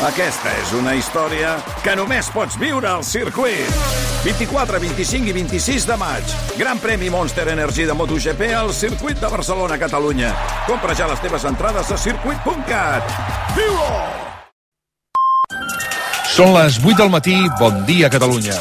Aquesta és una història que només pots viure al circuit. 24, 25 i 26 de maig. Gran premi Monster Energy de MotoGP al circuit de Barcelona, Catalunya. Compra ja les teves entrades a circuit.cat. Viu-ho! Són les 8 del matí. Bon dia, Catalunya.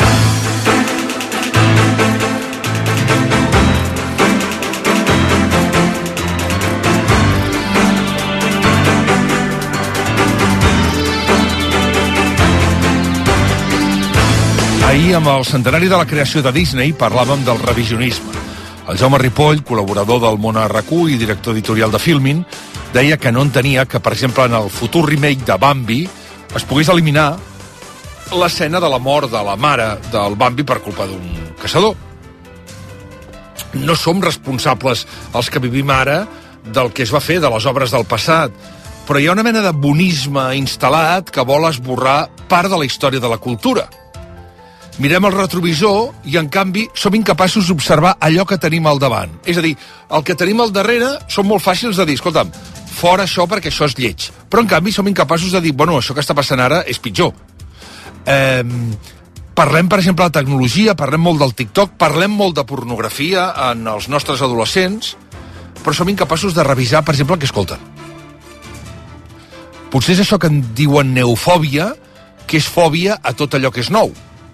Ahir, amb el centenari de la creació de Disney, parlàvem del revisionisme. El Jaume Ripoll, col·laborador del Món RQ i director editorial de Filmin, deia que no entenia que, per exemple, en el futur remake de Bambi es pogués eliminar l'escena de la mort de la mare del Bambi per culpa d'un caçador. No som responsables, els que vivim ara, del que es va fer, de les obres del passat, però hi ha una mena de bonisme instal·lat que vol esborrar part de la història de la cultura. Mirem el retrovisor i, en canvi, som incapaços d'observar allò que tenim al davant. És a dir, el que tenim al darrere són molt fàcils de dir, escolta'm, fora això perquè això és lleig. Però, en canvi, som incapaços de dir, bueno, això que està passant ara és pitjor. Parlem, per exemple, de tecnologia, parlem molt del TikTok, parlem molt de pornografia en els nostres adolescents, però som incapaços de revisar, per exemple, el que escolten. Potser és això que en diuen neofòbia, que és fòbia a tot allò que és nou.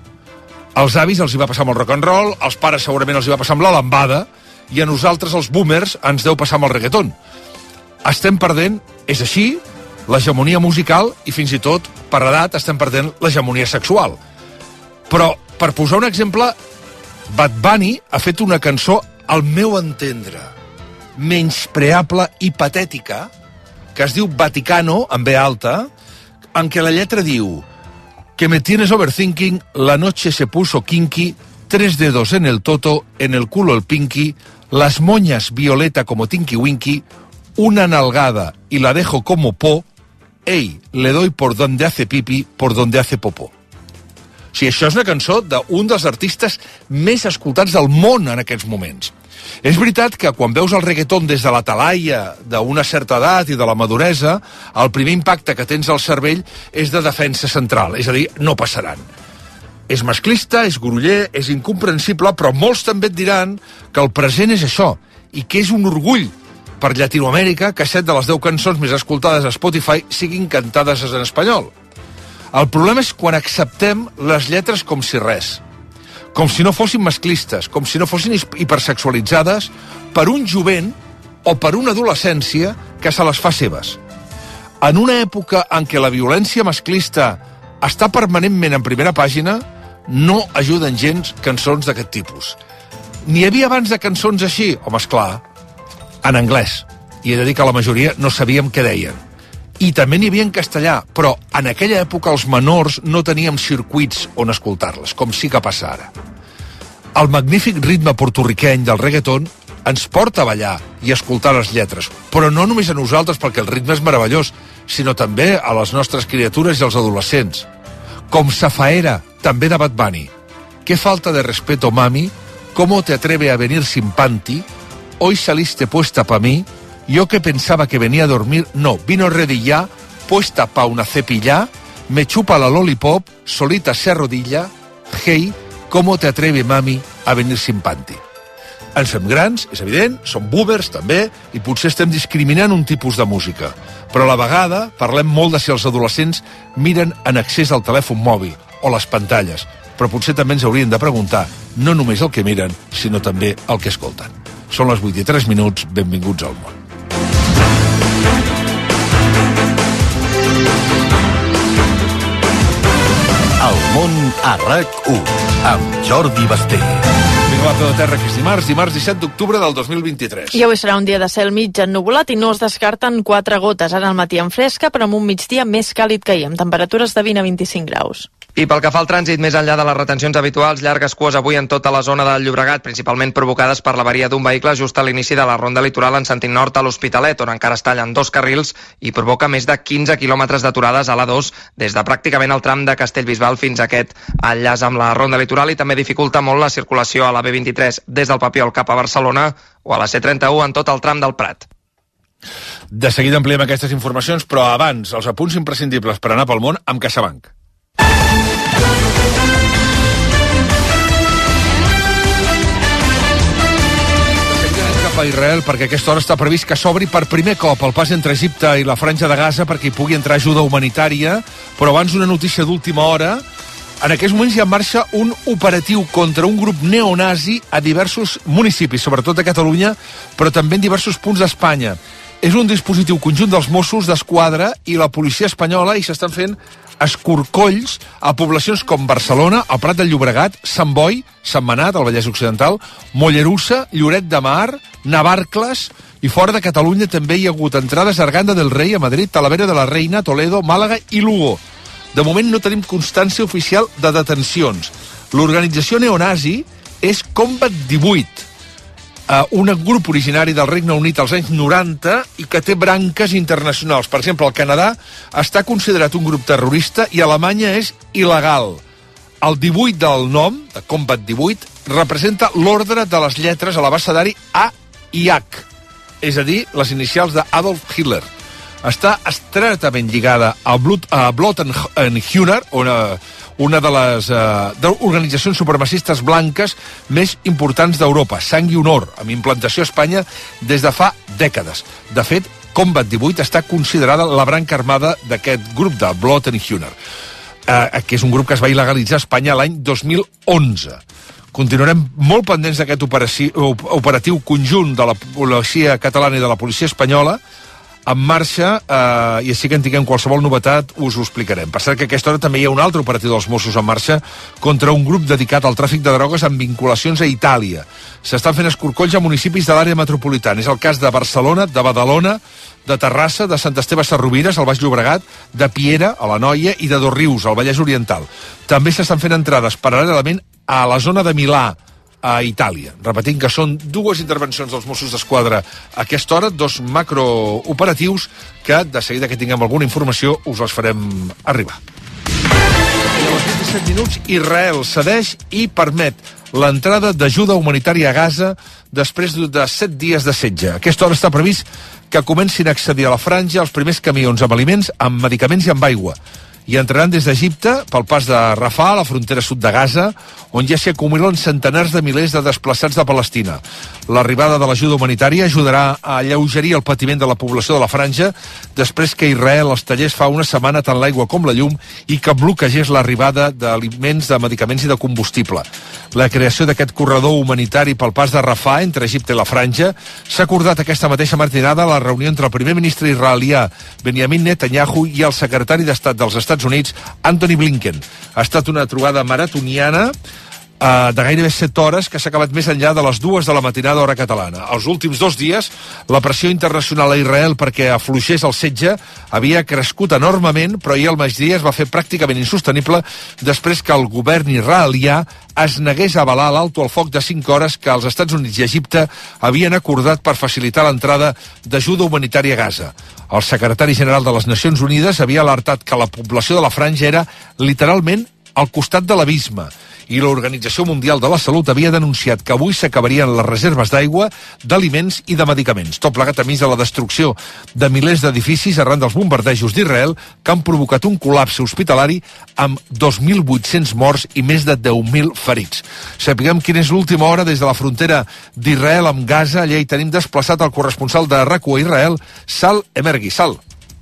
Als avis els hi va passar amb el rock and roll, als pares segurament els hi va passar amb la lambada, i a nosaltres, els boomers, ens deu passar amb el reggaeton. Estem perdent, és així, l'hegemonia musical i fins i tot, per edat, estem perdent l'hegemonia sexual. Però, per posar un exemple, Bad Bunny ha fet una cançó, al meu entendre, menyspreable i patètica, que es diu Vaticano, amb B alta, en què la lletra diu: que me tienes overthinking, la noche se puso kinky, 3 dedos en el toto, en el culo el pinky, las moñas violeta como Tinky Winky, una nalgada y la dejo como po, ey, le doy por donde hace pipi, por donde hace popó. O sigui, això és una cançó d'un dels artistes més escoltats del món en aquests moments. És veritat que quan veus el reggaeton des de la talaia d'una certa edat i de la maduresa, el primer impacte que tens al cervell és de defensa central, és a dir, no passaran. És masclista, és groller, és incomprensible, però molts també et diran que el present és això, i que és un orgull per Llatinoamèrica que 7 de les 10 cançons més escoltades a Spotify siguin cantades en espanyol. El problema és quan acceptem les lletres com si res, com si no fossin masclistes, com si no fossin hipersexualitzades per un jovent o per una adolescència que se les fa seves. En una època en què la violència masclista està permanentment en primera pàgina, no ajuden gens cançons d'aquest tipus. N'hi havia abans de cançons així? Home, esclar, en anglès. I he de dir que la majoria no sabíem què deien. I també n'hi havia en castellà, però en aquella època els menors no teníem circuits on escoltar-les, com sí que passa ara. El magnífic ritme portorriqueny del reggaeton ens porta a ballar i a escoltar les lletres, però no només a nosaltres, perquè el ritme és meravellós, sinó també a les nostres criatures i als adolescents. Com Zafaera, també de Bad Bunny. ¿Qué falta de respeto, mami? ¿Cómo te atreve a venir sin panty? Hoy saliste puesta pa' mí. Yo que pensaba que venía a dormir, no, vino ready ya, puesta pa' una cepilla, me chupa la lollipop, solita se arrodilla, hey, ¿cómo te atreve, mami, a venir sin panty? Ens fem grans, és evident, som boomers també, i potser estem discriminant un tipus de música. Però a la vegada parlem molt de si els adolescents miren en excés al telèfon mòbil o les pantalles, però potser també ens haurien de preguntar no només el que miren, sinó també el que escolten. Són les 8:03, benvinguts al món. El món a RAC1 amb Jordi Basté. Vinga, va, de terra, que és dimarts 17 d'octubre del 2023. I avui serà un dia de cel mig ennuvolat i no es descarten 4 gotes. Ara al matí en fresca, però amb un migdia més càlid que ahir, amb temperatures de 20 a 25 graus. I pel que fa al trànsit, més enllà de les retencions habituals, llargues cues avui en tota la zona del Llobregat, principalment provocades per l'avaria d'un vehicle just a l'inici de la ronda litoral en sentit nord a l'Hospitalet, on encara es tallen 2 carrils i provoca més de 15 quilòmetres d'aturades a l'A2 des de pràcticament el tram de Castellbisbal fins a aquest enllaç amb la ronda litoral, i també dificulta molt la circulació a la B23 des del Papiol cap a Barcelona o a la C31 en tot el tram del Prat. De seguida ampliem aquestes informacions, però abans, els apunts imprescindibles per anar pel món amb CaixaBank. A Israel, perquè a aquesta hora està previst que s'obri per primer cop el pas entre Egipte i la Franja de Gaza perquè hi pugui entrar ajuda humanitària, però abans una notícia d'última hora. En aquests moments hi ha en marxa un operatiu contra un grup neonazi a diversos municipis, sobretot a Catalunya, però també en diversos punts d'Espanya. És un dispositiu conjunt dels Mossos d'Esquadra i la policia espanyola i s'estan fent escorcolls a poblacions com Barcelona, el Prat de Llobregat, Sant Boi, Sentmenat, al Vallès Occidental, Mollerussa, Lloret de Mar, Navarcles, i fora de Catalunya també hi ha hagut entrades a Arganda del Rei, a Madrid, Talavera de la Reina, Toledo, Màlaga i Lugo. De moment no tenim constància oficial de detencions. L'organització neonazi és Combat 18, un grup originari del Regne Unit als anys 90 i que té branques internacionals. Per exemple, el Canadà està considerat un grup terrorista i Alemanya és il·legal. El 18 del nom, de Combat 18, representa l'ordre de les lletres a l'abecedari A i H, és a dir, les inicials d'Adolf Hitler. Està estretament lligada a Blut and Honor, una de les organitzacions supremacistes blanques més importants d'Europa, Sang i Honor, amb implantació a Espanya des de fa dècades. De fet, Combat 18 està considerada la branca armada d'aquest grup de Blut and Honor, que és un grup que es va il·legalitzar a Espanya l'any 2011. Continuarem molt pendents d'aquest operatiu conjunt de la policia catalana i de la policia espanyola, en marxa, i així que en tinguem qualsevol novetat us ho explicarem. Per cert que a aquesta hora també hi ha un altre operatiu dels Mossos en marxa contra un grup dedicat al tràfic de drogues amb vinculacions a Itàlia. S'estan fent escorcolls a municipis de l'àrea metropolitana. És el cas de Barcelona, de Badalona, de Terrassa, de Sant Esteve Sesrovires, al Baix Llobregat, de Piera, a l'Anoia, i de Dosrius, al Vallès Oriental. També s'estan fent entrades paral·lelament a la zona de Milà, a Itàlia. Repetint que són dues intervencions dels Mossos d'Esquadra a aquesta hora, dos macrooperatius que, de seguida que tinguem alguna informació, us els farem arribar. I a les 27 minuts, Israel cedeix i permet l'entrada d'ajuda humanitària a Gaza després de 7 dies de setge. A aquesta hora està previst que comencin a accedir a la franja els primers camions amb aliments, amb medicaments i amb aigua. I entraran des d'Egipte pel pas de Rafah, a la frontera sud de Gaza, on ja s'hi acumulen centenars de milers de desplaçats de Palestina. L'arribada de l'ajuda humanitària ajudarà a alleugerir el patiment de la població de la franja després que Israel els tallés fa una setmana tant l'aigua com la llum i que bloquegés l'arribada d'aliments, de medicaments i de combustible. La creació d'aquest corredor humanitari pel pas de Rafah entre Egipte i la franja s'ha acordat aquesta mateixa matinada a la reunió entre el primer ministre israelià Benjamin Netanyahu i el secretari d'Estat dels Estats Units, Antony Blinken. Ha estat una trobada maratoniana de gairebé 7 hores que s'ha acabat més enllà de les 2 de la matinada hora catalana. Els últims 2 dies, la pressió internacional a Israel perquè afluixés el setge havia crescut enormement, però ahir al migdia es va fer pràcticament insostenible després que el govern israelià es negués a avalar l'alto al foc de 5 hores que els Estats Units i Egipte havien acordat per facilitar l'entrada d'ajuda humanitària a Gaza. El secretari general de les Nacions Unides havia alertat que la població de la franja era literalment al costat de l'abisme, i l'Organització Mundial de la Salut havia denunciat que avui s'acabarien les reserves d'aigua, d'aliments i de medicaments, tot plegat a mig de la destrucció de milers d'edificis arran dels bombardejos d'Israel que han provocat un col·lapse hospitalari amb 2.800 morts i més de 10.000 ferits. Sapiguem quina és l'última hora des de la frontera d'Israel amb Gaza. Allà hi tenim desplaçat el corresponsal de RAC1 a Israel, Sal Emergui. Sal.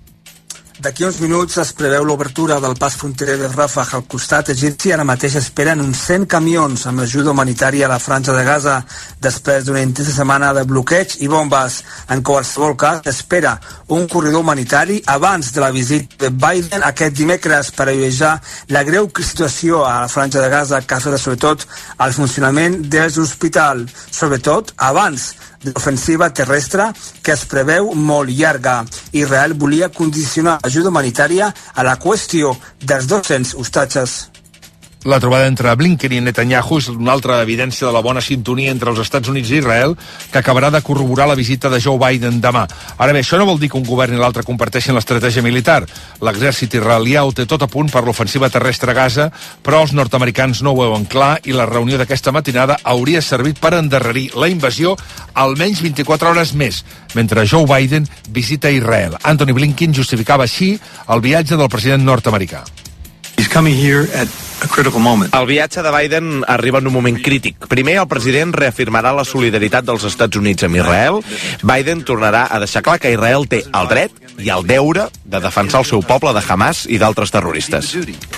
D'aquí uns minuts es preveu l'obertura del pas fronterer de Rafah al costat egipci. Ara mateix esperen uns 100 camions amb ajuda humanitària a la franja de Gaza després d'una intensa setmana de bloqueig i bombes. En qualsevol cas, espera un corredor humanitari abans de la visita de Biden aquest dimecres per alleujar la greu situació a la franja de Gaza que afecta sobretot al funcionament dels hospitals, sobretot abans de l'ofensiva terrestre que es preveu molt llarga. Israel volia condicionar ajuda humanitària a la qüestió dels 200 hostatges. La trobada entre Blinken i Netanyahu és una altra evidència de la bona sintonia entre els Estats Units i Israel, que acabarà de corroborar la visita de Joe Biden demà. Ara bé, això no vol dir que un govern i l'altre comparteixin l'estratègia militar. L'exèrcit israelià ho té tot a punt per l'ofensiva terrestre a Gaza, però els nord-americans no ho veuen clar i la reunió d'aquesta matinada hauria servit per endarrerir la invasió almenys 24 hores més, mentre Joe Biden visita Israel. Anthony Blinken justificava així el viatge del president nord-americà. El viatge de Biden arriba en un moment crític. Primer, el president reafirmarà la solidaritat dels Estats Units amb Israel. Biden tornarà a deixar clar que Israel té el dret i el deure de defensar el seu poble de Hamas i d'altres terroristes.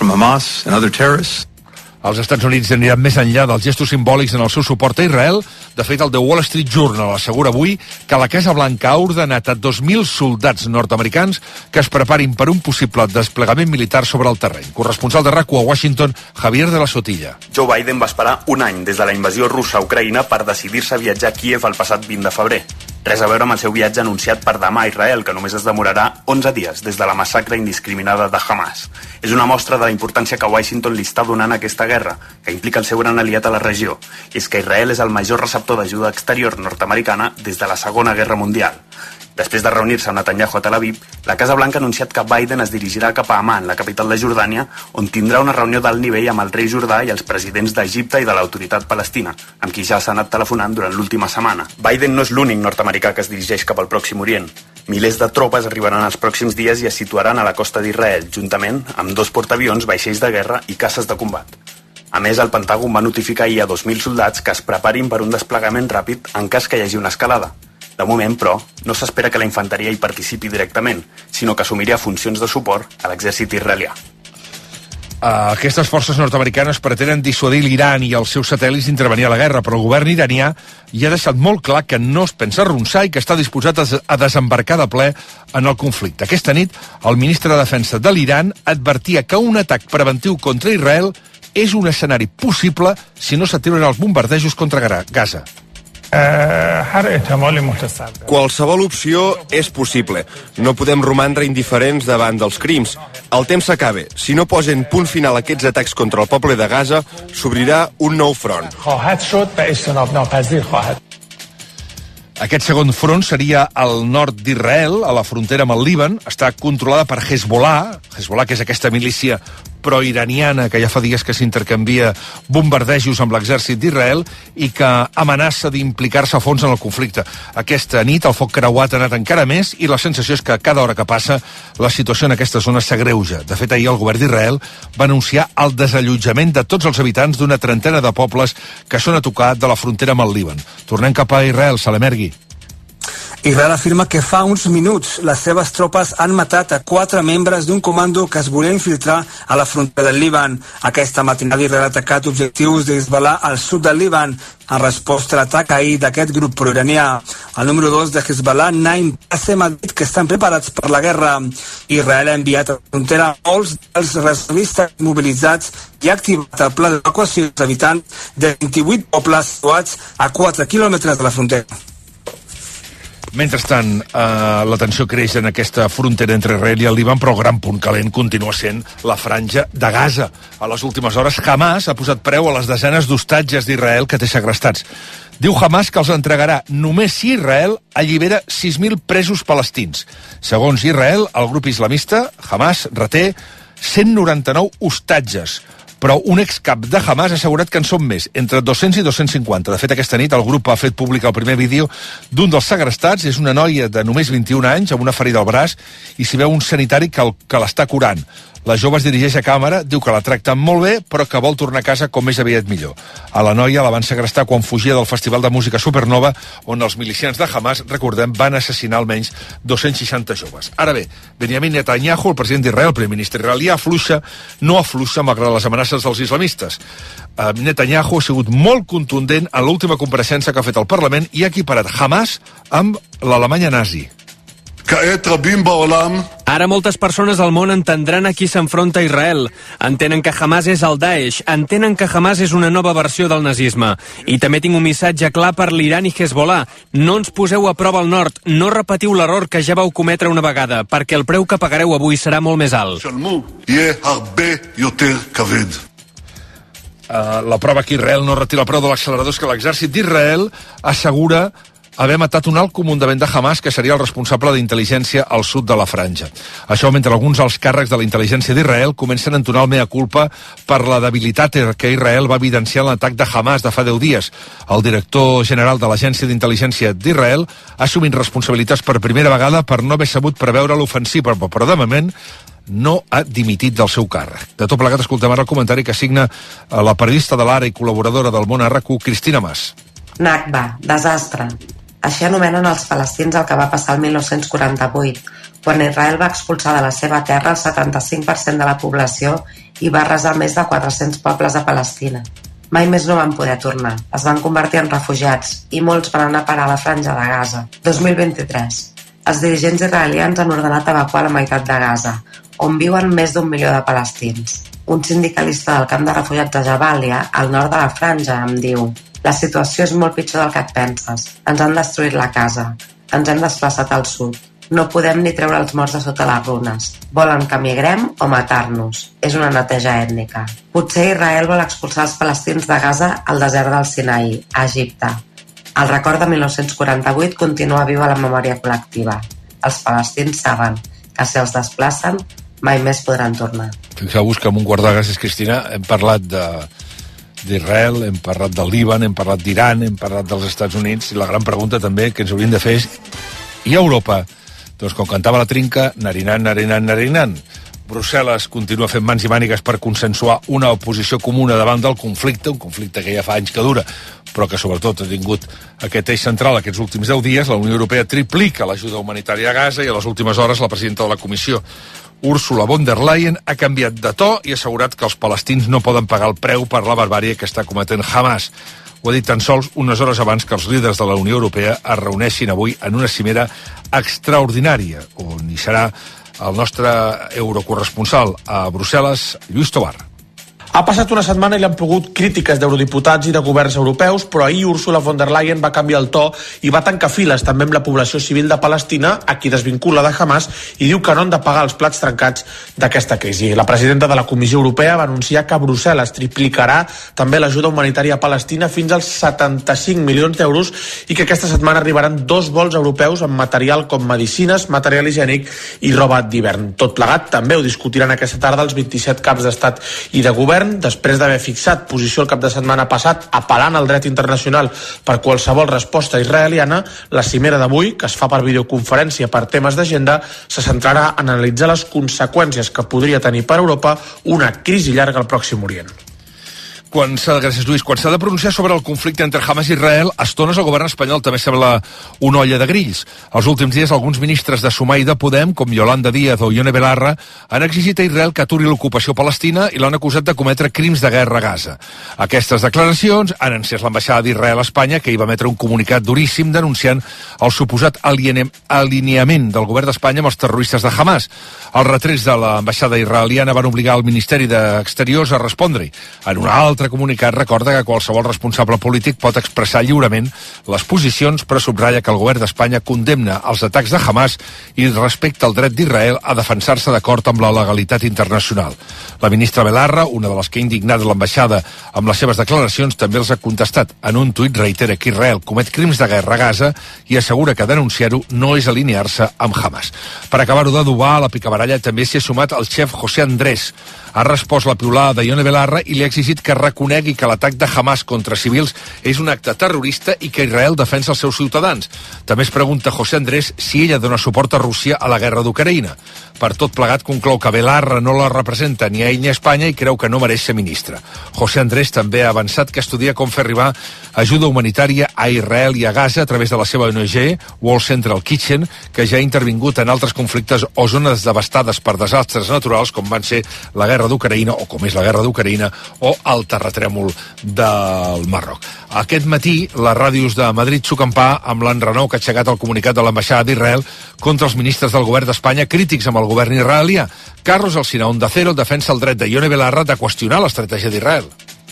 Els Estats Units aniran més enllà dels gestos simbòlics en el seu suport a Israel. De fet, el The Wall Street Journal assegura avui que la Casa Blanca ha ordenat a 2.000 soldats nord-americans que es preparin per un possible desplegament militar sobre el terreny. Corresponsal de RAC1 a Washington, Javier de la Sotilla. Joe Biden va esperar un any des de la invasió russa a Ucraïna per decidir-se a viatjar a Kíev el passat 20 de febrer. Res a veure amb el seu viatge anunciat per demà a Israel, que només es demorarà 11 dies des de la massacre indiscriminada de Hamas. És una mostra de la importància que Washington li està donant a aquesta guerra, que implica el seu gran aliat a la regió, i és que Israel és el major receptor d'ajuda exterior nord-americana des de la Segona Guerra Mundial. Després de reunir-se amb Netanyahu a Tel Aviv, la Casa Blanca ha anunciat que Biden es dirigirà cap a Amman, la capital de Jordània, on tindrà una reunió d'alt nivell amb el rei Jordà i els presidents d'Egipte i de l'autoritat palestina, amb qui ja s'ha anat telefonant durant l'última setmana. Biden no és l'únic nord-americà que es dirigeix cap al Pròxim Orient. Milers de tropes arribaran els pròxims dies i es situaran a la costa d'Israel, juntament amb 2 portaavions, vaixells de guerra i caces de combat. A més, el Pentàgon va notificar ahir a 2.000 soldats que es preparin per un desplegament ràpid en cas que hi hagi una escalada. De moment, però, no s'espera que la infanteria hi participi directament, sinó que assumiria funcions de suport a l'exèrcit israelià. Aquestes forces nord-americanes pretenen dissuadir l'Iran i els seus satèl·lits d'intervenir a la guerra, però el govern iranià ja ha deixat molt clar que no es pensa arronsar i que està disposat a desembarcar de ple en el conflicte. Aquesta nit, el ministre de Defensa de l'Iran advertia que un atac preventiu contra Israel és un escenari possible si no s'atiren els bombardejos contra Gaza. Qualsevol opció és possible. No podem romandre indiferents davant dels crims. El temps s'acaba. Si no posen punt final a aquests atacs contra el poble de Gaza, s'obrirà un nou front. Aquest segon front seria al nord d'Israel, a la frontera amb el Líban. Està controlada per Hezbollah, que és aquesta milícia pro-iraniana que ja fa dies que s'intercanvia bombardejos amb l'exèrcit d'Israel i que amenaça d'implicar-se a fons en el conflicte. Aquesta nit el foc creuat ha anat encara més i la sensació és que cada hora que passa la situació en aquesta zona s'agreuja. De fet, ahir el govern d'Israel va anunciar el desallotjament de tots els habitants d'una trentena de pobles que són a tocar de la frontera amb el Líban. Tornem cap a Israel, Salemergui. Israel afirma que fa uns minuts les seves tropes han matat a 4 membres d'un comando que es volia infiltrar a la frontera del Líban. Aquesta matinada Israel ha atacat objectius d'Hezbollah al sud del Líban en resposta a l'atac ahir d'aquest grup pro-iranià. El número 2 de Hezbollah, Naim Qassem, ha dit que estan preparats per la guerra. Israel ha enviat a la frontera molts dels reservistes mobilitzats i ha activat el pla d'evacuació dels habitants de 28 pobles situats a 4 quilòmetres de la frontera. Mentrestant, la tensió creix en aquesta frontera entre Israel i el Líban, però el gran punt calent continua sent la franja de Gaza. A les últimes hores, Hamas ha posat preu a les desenes d'hostatges d'Israel que té segrestats. Diu Hamas que els entregarà només si Israel allibera 6.000 presos palestins. Segons Israel, el grup islamista, Hamas, reté 199 hostatges. Però un excap de Hamas ha assegurat que en són més, entre 200 i 250. De fet, aquesta nit el grup ha fet públic el primer vídeo d'un dels segrestats. És una noia de només 21 anys, amb una ferida al braç, i s'hi veu un sanitari que l'està curant. La jove es dirigeix a càmera, diu que la tracten molt bé, però que vol tornar a casa com més aviat millor. A la noia la van segrestar quan fugia del Festival de Música Supernova, on els milicians de Hamas, recordem, van assassinar almenys 260 joves. Ara bé, Benjamin Netanyahu, el president d'Israel, el primer ministre israelià, no afluixa malgrat les amenaces dels islamistes. Netanyahu ha sigut molt contundent en l'última compareixença que ha fet al Parlament i ha equiparat Hamas amb l'Alemanya nazi. Ara moltes persones al món entendran a qui s'enfronta a Israel. Entenen que Hamas és el Daesh, entenen que Hamas és una nova versió del nazisme. I també tinc un missatge clar per l'Iran i Hezbollah. No ens poseu a prova al nord, no repetiu l'error que ja vau cometre una vegada, perquè el preu que pagareu avui serà molt més alt. La prova que Israel no retira el preu de l'accelerador és que l'exèrcit d'Israel assegura haver matat un alt comandament de Hamas que seria el responsable d'intel·ligència al sud de la franja. Això mentre alguns dels càrrecs de la intel·ligència d'Israel comencen a entonar el mea culpa per la debilitat que Israel va evidenciar en l'atac de Hamas de fa 10 dies. El director general de l'agència d'intel·ligència d'Israel ha assumit responsabilitats per primera vegada per no haver sabut preveure l'ofensiva, però de moment no ha dimitit del seu càrrec. De tot plegat, escoltem ara el comentari que signa la periodista de l'Ara i col·laboradora del Món RQ, Cristina Mas. Nakba, desastre. Així anomenen els palestins el que va passar el 1948, quan Israel va expulsar de la seva terra el 75% de la població i va arrasar més de 400 pobles a Palestina. Mai més no van poder tornar, es van convertir en refugiats i molts van anar a parar a la franja de Gaza. 2023. Els dirigents israelians han ordenat evacuar la meitat de Gaza, on viuen més d'1 milió de palestins. Un sindicalista del camp de refugiats de Jabalia, al nord de la franja, em diu: la situació és molt pitjor del que et penses. Ens han destruït la casa. Ens hem desplaçat al sud. No podem ni treure els morts de sota les runes. Volen que migrem o matar-nos. És una neteja ètnica. Potser Israel vol expulsar els palestins de Gaza al desert del Sinaí, a Egipte. El record de 1948 continua viu a la memòria col·lectiva. Els palestins saben que si els desplacen mai més podran tornar. Fixeu-vos que amb un quart de gràcies, Cristina, hem parlat d'Israel, hem parlat del Líban, hem parlat d'Iran, hem parlat dels Estats Units, i la gran pregunta també que ens hauríem de fer és: i Europa? Doncs com cantava la Trinca, narinant, narinant, narinant. Brussel·les continua fent mans i mànigues per consensuar una oposició comuna davant del conflicte, un conflicte que ja fa anys que dura, però que sobretot ha tingut aquest eix central aquests últims 10 dies. La Unió Europea triplica l'ajuda humanitària a Gaza i a les últimes hores la presidenta de la Comissió, Ursula von der Leyen, ha canviat de to i ha assegurat que els palestins no poden pagar el preu per la barbàrie que està cometent Hamas. Ho ha dit tan sols unes hores abans que els líders de la Unió Europea es reuneixin avui en una cimera extraordinària, on hi serà el nostre eurocorresponsal a Brussel·les, Lluís Tobar. Ha passat una setmana i l'han pogut crítiques d'eurodiputats i de governs europeus, però ahir Ursula von der Leyen va canviar el to i va tancar files també amb la població civil de Palestina, a qui desvincula de Hamas, i diu que no han de pagar els plats trencats d'aquesta crisi. La presidenta de la Comissió Europea va anunciar que Brussel·les triplicarà també l'ajuda humanitària a Palestina fins als 75 milions d'euros i que aquesta setmana arribaran 2 vols europeus amb material com medicines, material higiènic i roba d'hivern. Tot plegat també ho discutiran aquesta tarda els 27 caps d'estat i de govern, després d'haver fixat posició el cap de setmana passat apel·lant al dret internacional per qualsevol resposta israeliana. La cimera d'avui, que es fa per videoconferència per temes d'agenda, se centrarà en analitzar les conseqüències que podria tenir per Europa una crisi llarga al Pròxim Orient. Gràcies, Lluís. Quan s'ha de pronunciar sobre el conflicte entre Hamas i Israel, a estones el govern espanyol també sembla una olla de grills. Els últims dies, alguns ministres de Sumar i de Podem, com Yolanda Díaz o Ione Belarra, han exigit a Israel que aturi l'ocupació palestina i l'han acusat de cometre crims de guerra a Gaza. Aquestes declaracions han encès l'ambaixada d'Israel a Espanya, que hi va emetre un comunicat duríssim denunciant el suposat alineament del govern d'Espanya amb els terroristes de Hamas. Els retrets de l'ambaixada israeliana van obligar el Ministeri d'Exteriors a respondre-hi. En un altre comunicat recorda que qualsevol responsable polític pot expressar lliurement les posicions, però subratlla que el govern d'Espanya condemna els atacs de Hamas i respecta el dret d'Israel a defensar-se d'acord amb la legalitat internacional. La ministra Belarra, una de les que ha indignat l'ambaixada amb les seves declaracions, també els ha contestat. En un tuit reitera que Israel comet crims de guerra a Gaza i assegura que denunciar-ho no és alinear-se amb Hamas. Per acabar-ho d'adobar, a la picabaralla també s'hi ha sumat el xef José Andrés. Ha respost la piulada de Ione Belarra i li ha exigit que reconegui que l'atac de Hamas contra civils és un acte terrorista i que Israel defensa els seus ciutadans. També es pregunta José Andrés si ella dona suport a Rússia a la guerra d'Ucraïna. Per tot plegat conclou que Belarra no la representa ni a ell ni a Espanya i creu que no mereix ser ministre. José Andrés també ha avançat que estudia com fer arribar ajuda humanitària a Israel i a Gaza a través de la seva ONG, World Central Kitchen, que ja ha intervingut en altres conflictes o zones devastades per desastres naturals, com van ser la guerra d'Ucraïna, o com és la guerra d'Ucraïna, o el terratrèmol del Marroc. Aquest matí, les ràdios de Madrid s'ocampà amb l'enrenou que ha aixecat el comunicat de l'ambaixada d'Israel contra els ministres del govern d'Espanya crítics amb el govern israelià. Carlos Alsina, Onda Cero, defensa el dret de Ione Belarra de qüestionar l'estratègia d'Israel.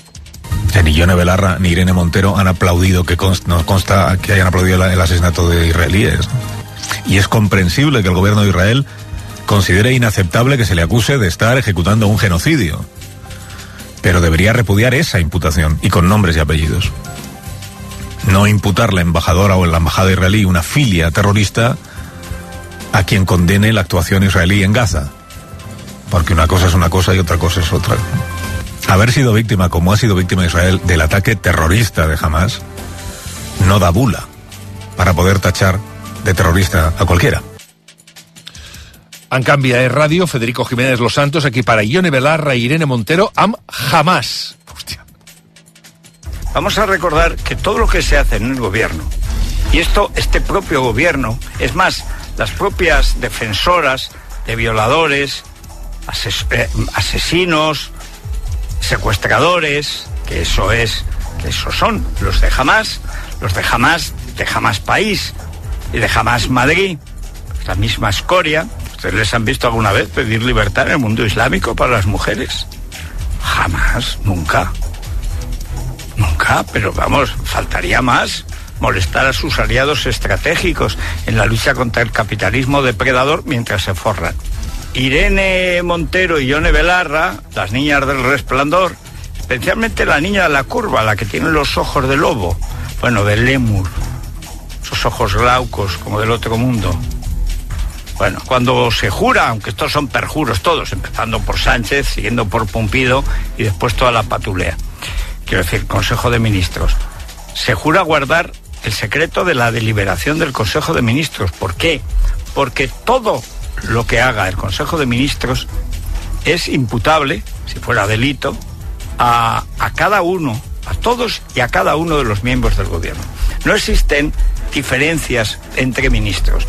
Ni Ione Belarra ni Irene Montero han aplaudido, nos consta que hayan aplaudido el asesinato de israelíes, ¿no? Y es comprensible que el gobierno de Israel considere inaceptable que se le acuse de estar ejecutando un genocidio. pero debería repudiar esa imputación y con nombres y apellidos. No imputar la embajadora o en la embajada israelí una filia terrorista a quien condene la actuación israelí en Gaza, porque una cosa es una cosa y otra cosa es otra. Haber sido víctima, como ha sido víctima Israel, del ataque terrorista de Hamas, no da bula para poder tachar de terrorista a cualquiera. En canvi, a Radio, Federico Jiménez Los Santos equipara Ione Belarra y Irene Montero amb Hamas. Hostia. Vamos a recordar que todo lo que se hace en el gobierno, y este propio gobierno, es más, las propias defensoras de violadores, asesinos, secuestradores, que esos son los de Hamas País y de Hamas Madrid, la misma escoria. ¿Ustedes les han visto alguna vez pedir libertad en el mundo islámico para las mujeres? Jamás, nunca, pero vamos, faltaría más molestar a sus aliados estratégicos en la lucha contra el capitalismo depredador mientras se forran. Irene Montero y Ione Belarra, las niñas del Resplandor, especialmente la niña de la curva, la que tiene los ojos de lobo, bueno, del lémur, esos ojos glaucos como del otro mundo. Bueno, cuando se jura, aunque estos son perjuros todos, empezando por Sánchez, siguiendo por Pumpido y después toda la patulea, quiero decir, Consejo de Ministros, se jura guardar el secreto de la deliberación del Consejo de Ministros. ¿Por qué? Porque todo lo que haga el Consejo de Ministros es imputable, si fuera delito, a cada uno, a todos y a cada uno de los miembros del gobierno. No existen diferencias entre ministros.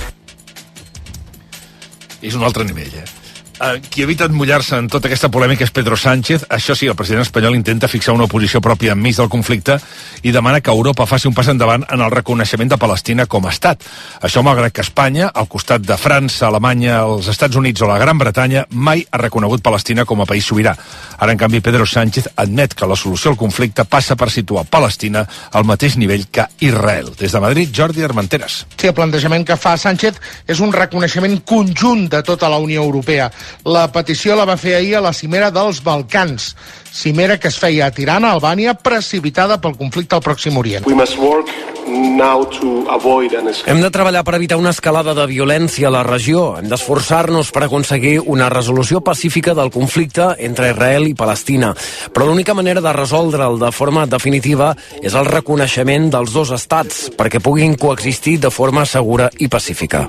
És un altre nivell, Qui evita mullar-se en tota aquesta polèmica és Pedro Sánchez. Això sí, el president espanyol intenta fixar una posició pròpia enmig del conflicte i demana que Europa faci un pas endavant en el reconeixement de Palestina com a estat. Això malgrat que Espanya, al costat de França, Alemanya, els Estats Units o la Gran Bretanya, mai ha reconegut Palestina com a país sobirà. Ara, en canvi, Pedro Sánchez admet que la solució al conflicte passa per situar Palestina al mateix nivell que Israel. Des de Madrid, Jordi Armenteres. Sí, el plantejament que fa Sánchez és un reconeixement conjunt de tota la Unió Europea. La petició la va fer ahir a la cimera dels Balcans, cimera que es feia a Tirana, Albània, precipitada pel conflicte al Pròxim Orient. Hem de treballar per evitar una escalada de violència a la regió. Hem d'esforçar-nos per aconseguir una resolució pacífica del conflicte entre Israel i Palestina. Però l'única manera de resoldre'l de forma definitiva és el reconeixement dels dos estats, perquè puguin coexistir de forma segura i pacífica.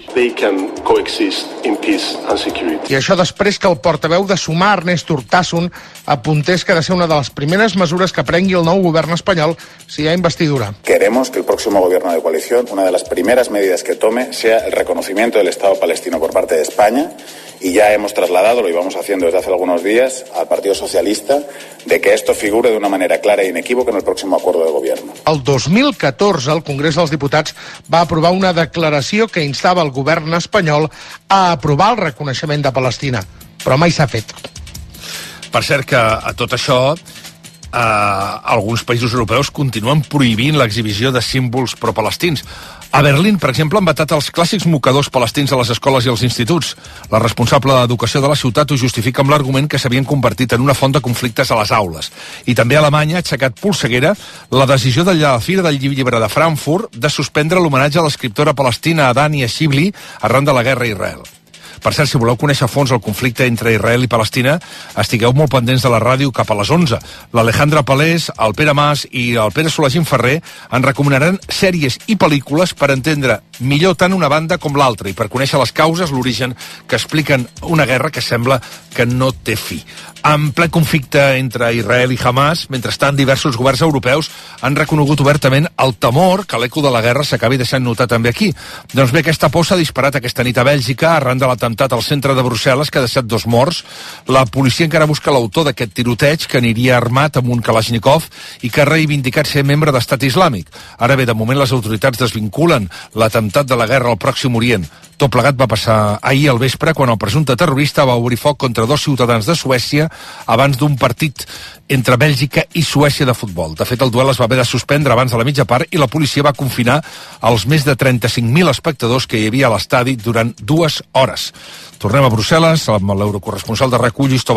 I això després que el portaveu de Sumar, Ernest Urtasun, apuntés que ha de ser una de les primeres mesures que prengui el nou govern espanyol si hi ha investidura. Queremos que el próximo gobierno de coalición, una de las primeras medidas que tome, sea el reconocimiento del Estado palestino por parte de España, y ya hemos trasladado, lo íbamos haciendo desde hace algunos días, al Partido Socialista, de que esto figure de una manera clara e inequívoca en el próximo acuerdo de gobierno. El 2014, el Congrés dels Diputats va aprovar una declaració que instava el govern espanyol a aprovar el reconeixement de Palestina, però mai s'ha fet. Per cert que a tot això alguns països europeus continuen prohibint l'exhibició de símbols pro-palestins. A Berlín, per exemple, han vetat els clàssics mocadors palestins a les escoles i als instituts. La responsable d'educació de la ciutat ho justifica amb l'argument que s'havien convertit en una font de conflictes a les aules. I també Alemanya ha aixecat polseguera la decisió de la Fira del Llibre de Frankfurt de suspendre l'homenatge a l'escriptora palestina Dania Shibli arran de la guerra a Israel. Per cert, si voleu conèixer a fons el conflicte entre Israel i Palestina, estigueu molt pendents de la ràdio cap a les 11. L'Alejandra Palés, el Pere Mas i el Pere Solagín Ferrer ens recomanaran sèries i pel·lícules per entendre millor tant una banda com l'altra i per conèixer les causes, l'origen que expliquen una guerra que sembla que no té fi. En ple conflicte entre Israel i Hamas, mentrestant, diversos governs europeus han reconegut obertament el temor que l'eco de la guerra s'acabi deixant notar també aquí. Doncs bé, aquesta por s'ha disparat aquesta nit a Bèlgica arran de l'atemptat al centre de Brussel·les que ha deixat 2 morts. La policia encara busca l'autor d'aquest tiroteig que aniria armat amb un Kalashnikov i que ha reivindicat ser membre d'Estat Islàmic. Ara bé, de moment les autoritats desvinculen l'atemptat de la guerra al Pròxim Orient. Tot plegat va passar ahir al vespre quan el presumpte terrorista va obrir foc contra 2 ciutadans de Suècia abans d'un partit entre Bèlgica i Suècia de futbol. De fet, el duel es va haver de suspendre abans de la mitja part i la policia va confinar els més de 35.000 espectadors que hi havia a l'estadi durant 2 hores. Tornem a Brussel·les amb l'eurocorresponsal de RAC1, Lluís Tobar.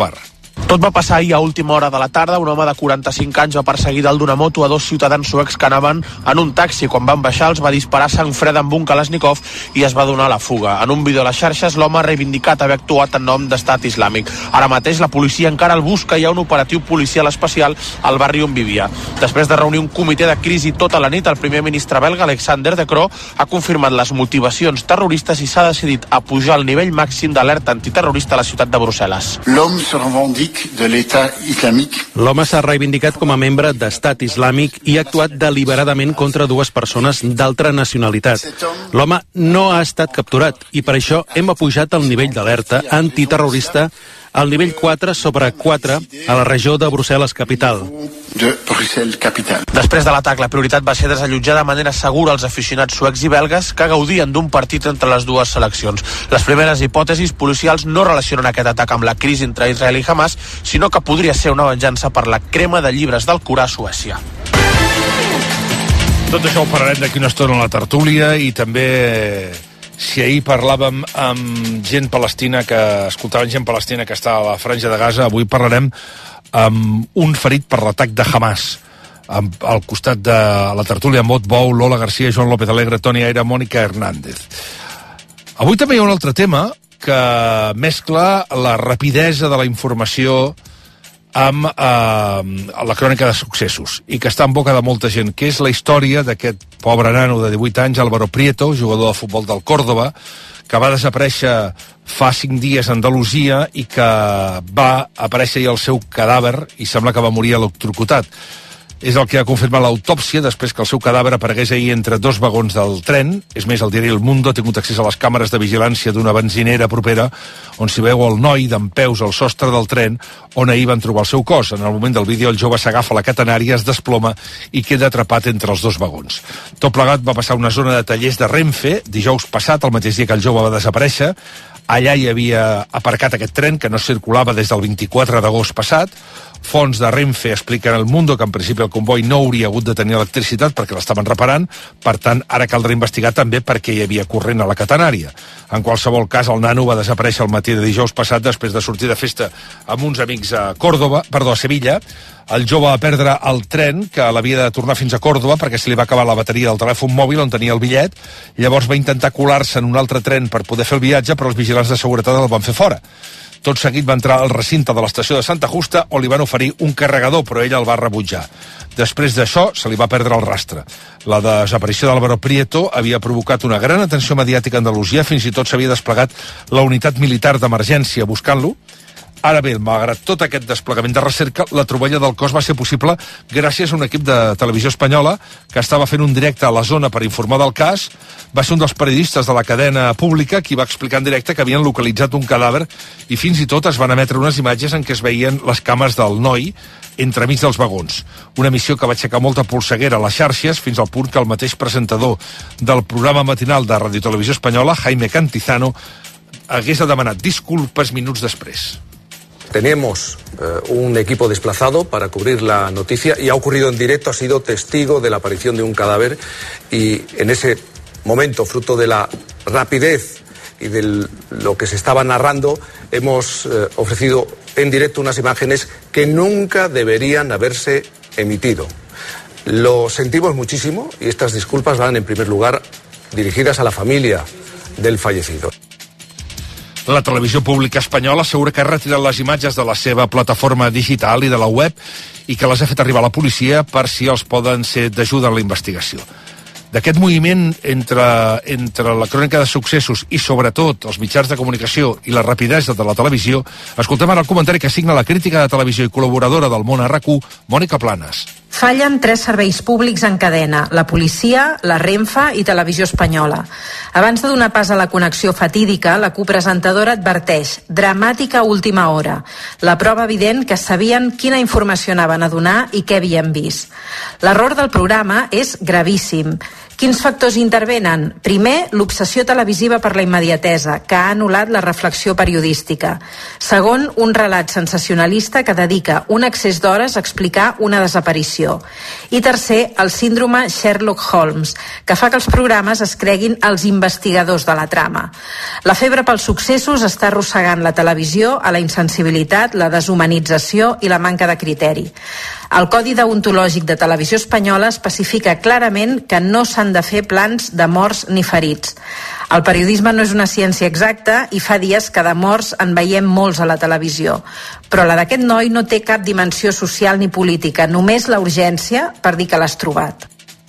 Tot va passar ahir a última hora de la tarda. Un home de 45 anys va perseguir dalt d'una moto a dos ciutadans suecs que anaven en un taxi. Quan van baixar els va disparar sang freda amb un Kalashnikov i es va donar la fuga. En un vídeo a les xarxes l'home ha reivindicat haver actuat en nom d'estat islàmic. Ara mateix la policia encara el busca i hi ha un operatiu policial especial al barri on vivia. Després de reunir un comitè de crisi tota la nit, el primer ministre belga, Alexander De Croo, ha confirmat les motivacions terroristes i s'ha decidit a pujar el nivell màxim d'alerta antiterrorista a la ciutat de Brussel·les. L'homme se revendique de l'État islamique. L'home s'ha reivindicat com a membre d'Estat Islàmic i ha actuat deliberadament contra dues persones d'altra nacionalitat. L'home no ha estat capturat i per això hem apujat el nivell d'alerta antiterrorista al nivell 4 sobre 4 a la regió de Brussel·les capital. Després de l'atac, la prioritat va ser desallotjar de manera segura els aficionats suecs i belgues que gaudien d'un partit entre les dues seleccions. Les primeres hipòtesis policials no relacionen aquest atac amb la crisi entre Israel i Hamas, sinó que podria ser una venjança per la crema de llibres del Corà a Suècia. Tot això ho parlarem d'aquí una estona a la tertúlia i també... Si ahir parlàvem amb gent palestina escoltàvem gent palestina que està a la franja de Gaza, avui parlarem amb un ferit per l'atac de Hamas. Al costat de la tertúlia, Mot Bou, Lola Garcia, Joan López Alegre, Toni Aire, Mònica Hernández. Avui també hi ha un altre tema que mescla la rapidesa de la informació amb la crònica de successos i que està en boca de molta gent, que és la història d'aquest pobre nano de 18 anys, Álvaro Prieto, jugador de futbol del Córdoba, que va desaparèixer fa 5 dies a Andalusia i que va aparèixer el seu cadàver i sembla que va morir electrocutat. És el que ha confirmat l'autòpsia després que el seu cadàver aparegués ahir entre dos vagons del tren. És més, el diari El Mundo ha tingut accés a les càmeres de vigilància d'una benzinera propera on s'hi veu el noi dempeus al sostre del tren on ahir van trobar el seu cos. En el moment del vídeo, el jove s'agafa la catenària, es desploma i queda atrapat entre els dos vagons. Tot plegat va passar a una zona de tallers de Renfe dijous passat, el mateix dia que el jove va desaparèixer. Allà hi havia aparcat aquest tren que no circulava des del 24 d'agost passat. Fonts de Renfe expliquen al Mundo que en principi el comboi no hauria hagut de tenir electricitat perquè l'estaven reparant, per tant ara caldrà investigar també perquè hi havia corrent a la catenària. En qualsevol cas, el nano va desaparèixer el matí de dijous passat després de sortir de festa amb uns amics a Sevilla. El jove va perdre el tren que l'havia de tornar fins a Còrdova perquè se li va acabar la bateria del telèfon mòbil on tenia el bitllet. Llavors va intentar colar-se en un altre tren per poder fer el viatge, però els vigilants de seguretat el van fer fora. Tot seguit va entrar al recinte de l'estació de Santa Justa on li van oferir un carregador, però ell el va rebutjar. Després d'això, se li va perdre el rastre. La desaparició d'Álvaro Prieto havia provocat una gran atenció mediàtica a Andalusia, fins i tot s'havia desplegat la unitat militar d'emergència buscant-lo. Ara bé, malgrat tot aquest desplegament de recerca, la troballa del cos va ser possible gràcies a un equip de televisió espanyola que estava fent un directe a la zona per informar del cas. Va ser un dels periodistes de la cadena pública qui va explicar en directe que havien localitzat un cadàver i fins i tot es van emetre unes imatges en què es veien les cames del noi entremig dels vagons. Una missió que va aixecar molta polseguera a les xarxes fins al punt que el mateix presentador del programa matinal de Radio Televisió Espanyola, Jaime Cantizano, hagués demanat disculpes minuts després. Tenemos un equipo desplazado para cubrir la noticia y ha ocurrido en directo, ha sido testigo de la aparición de un cadáver y en ese momento, fruto de la rapidez y de lo que se estaba narrando, hemos ofrecido en directo unas imágenes que nunca deberían haberse emitido. Lo sentimos muchísimo y estas disculpas van en primer lugar dirigidas a la familia del fallecido. La televisió pública espanyola assegura que ha retirat les imatges de la seva plataforma digital i de la web i que les ha fet arribar a la policia per si els poden ser d'ajuda en la investigació. D'aquest moviment entre la crònica de successos i sobretot els mitjans de comunicació i la rapidesa de la televisió, escoltem ara el comentari que signa la crítica de televisió i col·laboradora del Món a RAC1, Mònica Planes. Fallen 3 serveis públics en cadena, la policia, la Renfe i Televisió Espanyola. Abans de donar pas a la connexió fatídica, la copresentadora adverteix, dramàtica última hora, la prova evident que sabien quina informació anaven a donar i què havien vist. L'error del programa és gravíssim. Quins factors intervenen? Primer, l'obsessió televisiva per la immediatesa, que ha anul·lat la reflexió periodística. Segon, un relat sensacionalista que dedica un excés d'hores a explicar una desaparició. I tercer, el síndrome Sherlock Holmes, que fa que els programes es creguin els investigadors de la trama. La febre pels successos està arrossegant la televisió a la insensibilitat, la deshumanització i la manca de criteri. El Codi Deontològic de Televisió Espanyola especifica clarament que no s'han de fer plans de morts ni ferits. El periodisme no és una ciència exacta i fa dies que de morts en veiem molts a la televisió. Però la d'aquest noi no té cap dimensió social ni política, només la urgència per dir que l'has trobat.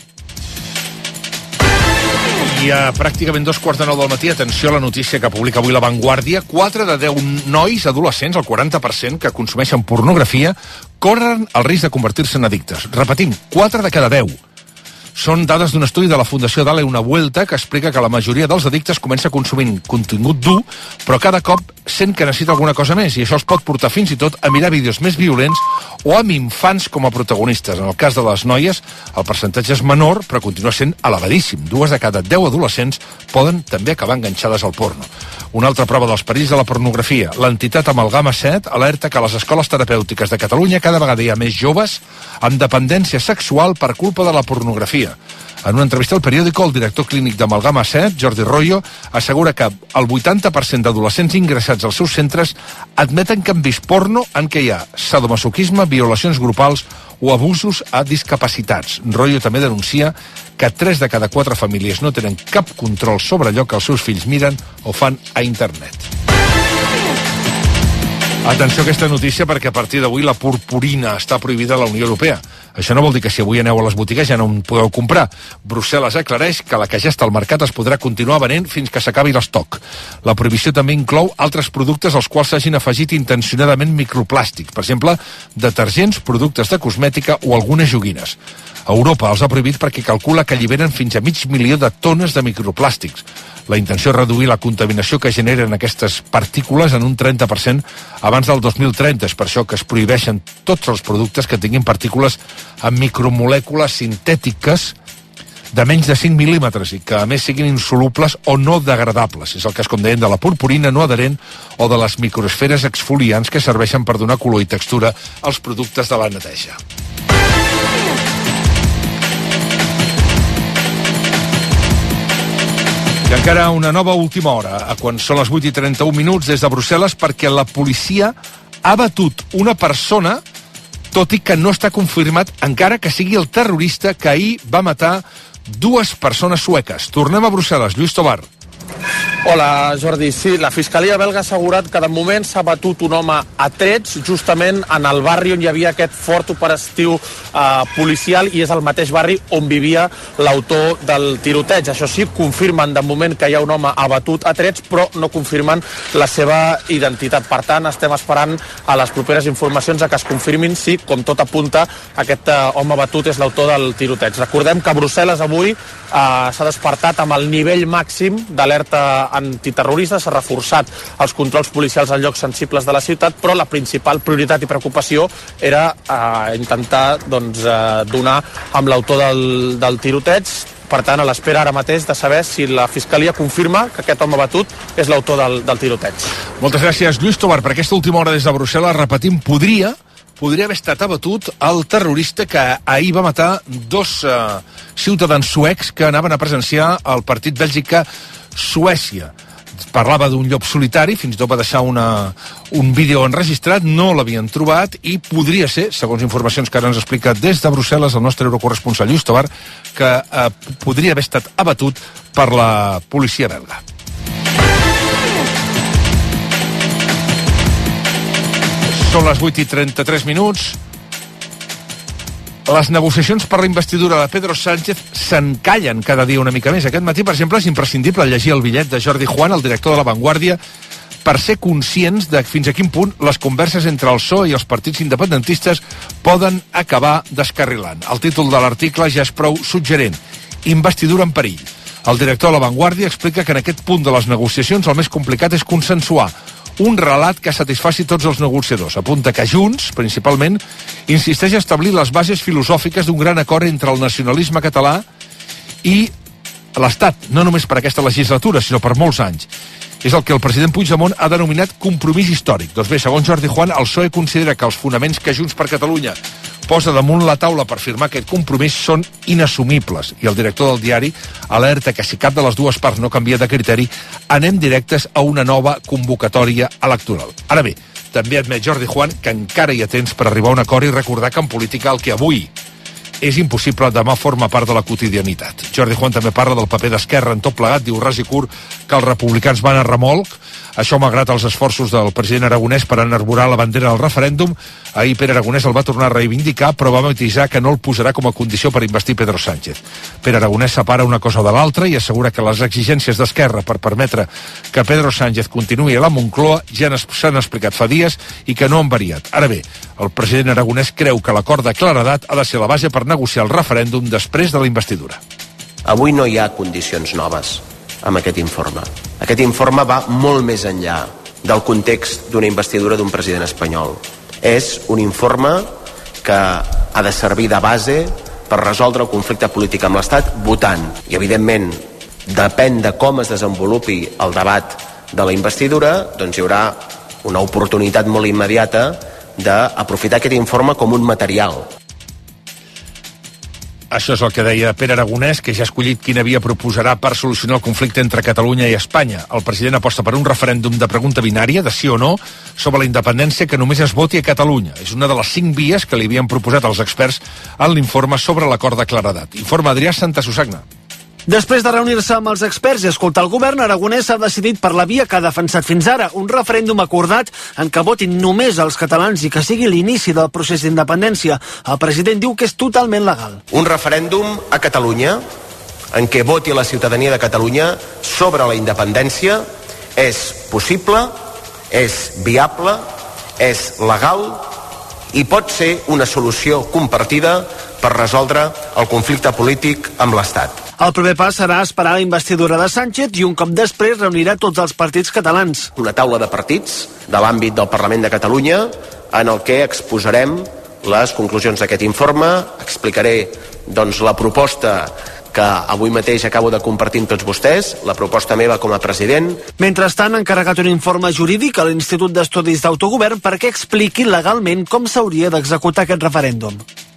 I a pràcticament 2:45 del matí, atenció a la notícia que publica avui La Vanguardia, 4 de 10 nois adolescents, el 40%, que consumeixen pornografia, corren el risc de convertir-se en addictes. Repetim, 4 de cada 10. Són dades d'un estudi de la Fundació Dale Una Vuelta que explica que la majoria dels addictes comença consumint contingut dur, però cada cop sent que necessita alguna cosa més, i això els pot portar fins i tot a mirar vídeos més violents o amb infants com a protagonistes. En el cas de les noies, el percentatge és menor, però continua sent elevadíssim. 2 de cada 10 adolescents poden també acabar enganxades al porno. Una altra prova dels perills de la pornografia. L'entitat Amalgama 7 alerta que a les escoles terapèutiques de Catalunya cada vegada hi ha més joves amb dependència sexual per culpa de la pornografia. En una entrevista al periòdico, el director clínic d'Amalgama 7, Jordi Royo, assegura que el 80% d'adolescents ingressats als seus centres admeten que han vist porno en què hi ha sadomasoquisme, violacions grupals o abusos a discapacitats. Royo també denuncia que 3 de cada 4 famílies no tenen cap control sobre allò que els seus fills miren o fan a internet. Atenció a aquesta notícia perquè a partir d'avui la purpurina està prohibida a la Unió Europea. Això no vol dir que si avui aneu a les botigues ja no en podeu comprar. Brussel·les aclareix que la que ja està al mercat es podrà continuar venent fins que s'acabi l'estoc. La prohibició també inclou altres productes als quals s'hagin afegit intencionadament microplàstics, per exemple, detergents, productes de cosmètica o algunes joguines. Europa els ha prohibit perquè calcula que alliberen fins a 500.000 de tones de microplàstics. La intenció és reduir la contaminació que generen aquestes partícules en un 30% abans del 2030. És per això que es prohibeixen tots els productes que tinguin partícules amb micromolècules sintètiques de menys de 5 mil·límetres i que a més siguin insolubles o no degradables. És el cas, com deien, de la purpurina no adherent o de les microesferes exfoliants que serveixen per donar color i textura als productes de la neteja. I encara una nova última hora, quan són les 8:31 des de Brussel·les, perquè la policia ha batut una persona, tot i que no està confirmat, encara que sigui el terrorista que ahir va matar 2 persones sueques. Tornem a Brussel·les. Lluís Tobar. Hola, Jordi. Sí, la Fiscalia belga ha assegurat que de moment s'ha batut un home a trets justament en el barri on hi havia aquest fort operatiu policial, i és el mateix barri on vivia l'autor del tiroteig. Això sí, confirmen de moment que hi ha un home abatut a trets, però no confirmen la seva identitat. Per tant, estem esperant a les properes informacions a que es confirmin si, com tot apunta, aquest home abatut és l'autor del tiroteig. Recordem que Brussel·les avui s'ha despertat amb el nivell màxim d'alerta antiterrorista, s'ha reforçat els controls policials en llocs sensibles de la ciutat, però la principal prioritat i preocupació era intentar donar amb l'autor del tiroteig. Per tant, a l'espera ara mateix de saber si la Fiscalia confirma que aquest home batut és l'autor del tiroteig. Moltes gràcies, Lluís Tobar. Per aquesta última hora des de Brussel·les, repetim, podria haver estat abatut el terrorista que ahir va matar 2 ciutadans suecs que anaven a presenciar el partit Bèlgica-Suècia. Parlava d'un llop solitari, fins i tot va deixar un vídeo enregistrat, no l'havien trobat i podria ser, segons informacions que ara ens explica des de Brussel·les el nostre eurocorresponsal Lluís Tobar, que podria haver estat abatut per la policia belga. Són les 8:33. Les negociacions per la investidura de Pedro Sánchez s'encallen cada dia una mica més. Aquest matí, per exemple, és imprescindible llegir el bitllet de Jordi Juan, el director de La Vanguardia, per ser conscients de fins a quin punt les converses entre el PSOE i els partits independentistes poden acabar descarrilant. El títol de l'article ja és prou suggerent. Investidura en perill. El director de La Vanguardia explica que en aquest punt de les negociacions el més complicat és consensuar un relat que satisfaci tots els negociadors. Apunta que Junts, principalment, insisteix a establir les bases filosòfiques d'un gran acord entre el nacionalisme català i l'Estat, no només per aquesta legislatura, sinó per molts anys. És el que el president Puigdemont ha denominat compromís històric. Doncs bé, segons Jordi Juan, el PSOE considera que els fonaments que Junts per Catalunya posa damunt la taula per firmar aquest compromís són inassumibles. I el director del diari alerta que si cap de les dues parts no canvia de criteri, anem directes a una nova convocatòria electoral. Ara bé, també admet Jordi Juan que encara hi ha temps per arribar a un acord i recordar que en política el que avui és impossible, demà forma part de la quotidianitat. Jordi Juan també parla del paper d'Esquerra en tot plegat, diu ras i curt que els republicans van a remolc, això malgrat els esforços del president Aragonès per enarborar la bandera del referèndum. Ahir Pere Aragonès el va tornar a reivindicar, però va matisar que no el posarà com a condició per investir Pedro Sánchez. Pere Aragonès separa una cosa de l'altra i assegura que les exigències d'Esquerra per permetre que Pedro Sánchez continuï a la Moncloa ja s'han explicat fa dies i que no han variat. Ara bé, el president Aragonès creu que l'acord de claredat ha de ser la base per negociar el referèndum després de la investidura. Avui no hi ha condicions noves amb aquest informe. Aquest informe va molt més enllà del context d'una investidura d'un president espanyol. És un informe que ha de servir de base per resoldre el conflicte polític amb l'Estat votant. I, evidentment, depèn de com es desenvolupi el debat de la investidura, doncs hi haurà una oportunitat molt immediata d'aprofitar aquest informe com un material. Això és el que deia Pere Aragonès, que ja ha escollit quina via proposarà per solucionar el conflicte entre Catalunya i Espanya. El president aposta per un referèndum de pregunta binària, de sí o no, sobre la independència que només es voti a Catalunya. És una de les 5 vies que li havien proposat els experts en l'informe sobre l'acord de claredat. Informa Adrià Santasusagna. Després de reunir-se amb els experts i escoltar el govern, Aragonès ha decidit per la via que ha defensat fins ara, un referèndum acordat en què votin només els catalans i que sigui l'inici del procés d'independència. El president diu que és totalment legal. Un referèndum a Catalunya en què voti la ciutadania de Catalunya sobre la independència és possible, és viable, és legal i pot ser una solució compartida per resoldre el conflicte polític amb l'Estat. El primer pas serà esperar la investidura de Sánchez i un cop després reunirà tots els partits catalans. Una taula de partits de l'àmbit del Parlament de Catalunya en el que exposarem les conclusions d'aquest informe, explicaré la proposta que avui mateix acabo de compartir amb tots vostès, la proposta meva com a president. Mentrestant, ha encarregat un informe jurídic a l'Institut d'Estudis d'Autogovern perquè expliqui legalment com s'hauria d'executar aquest referèndum.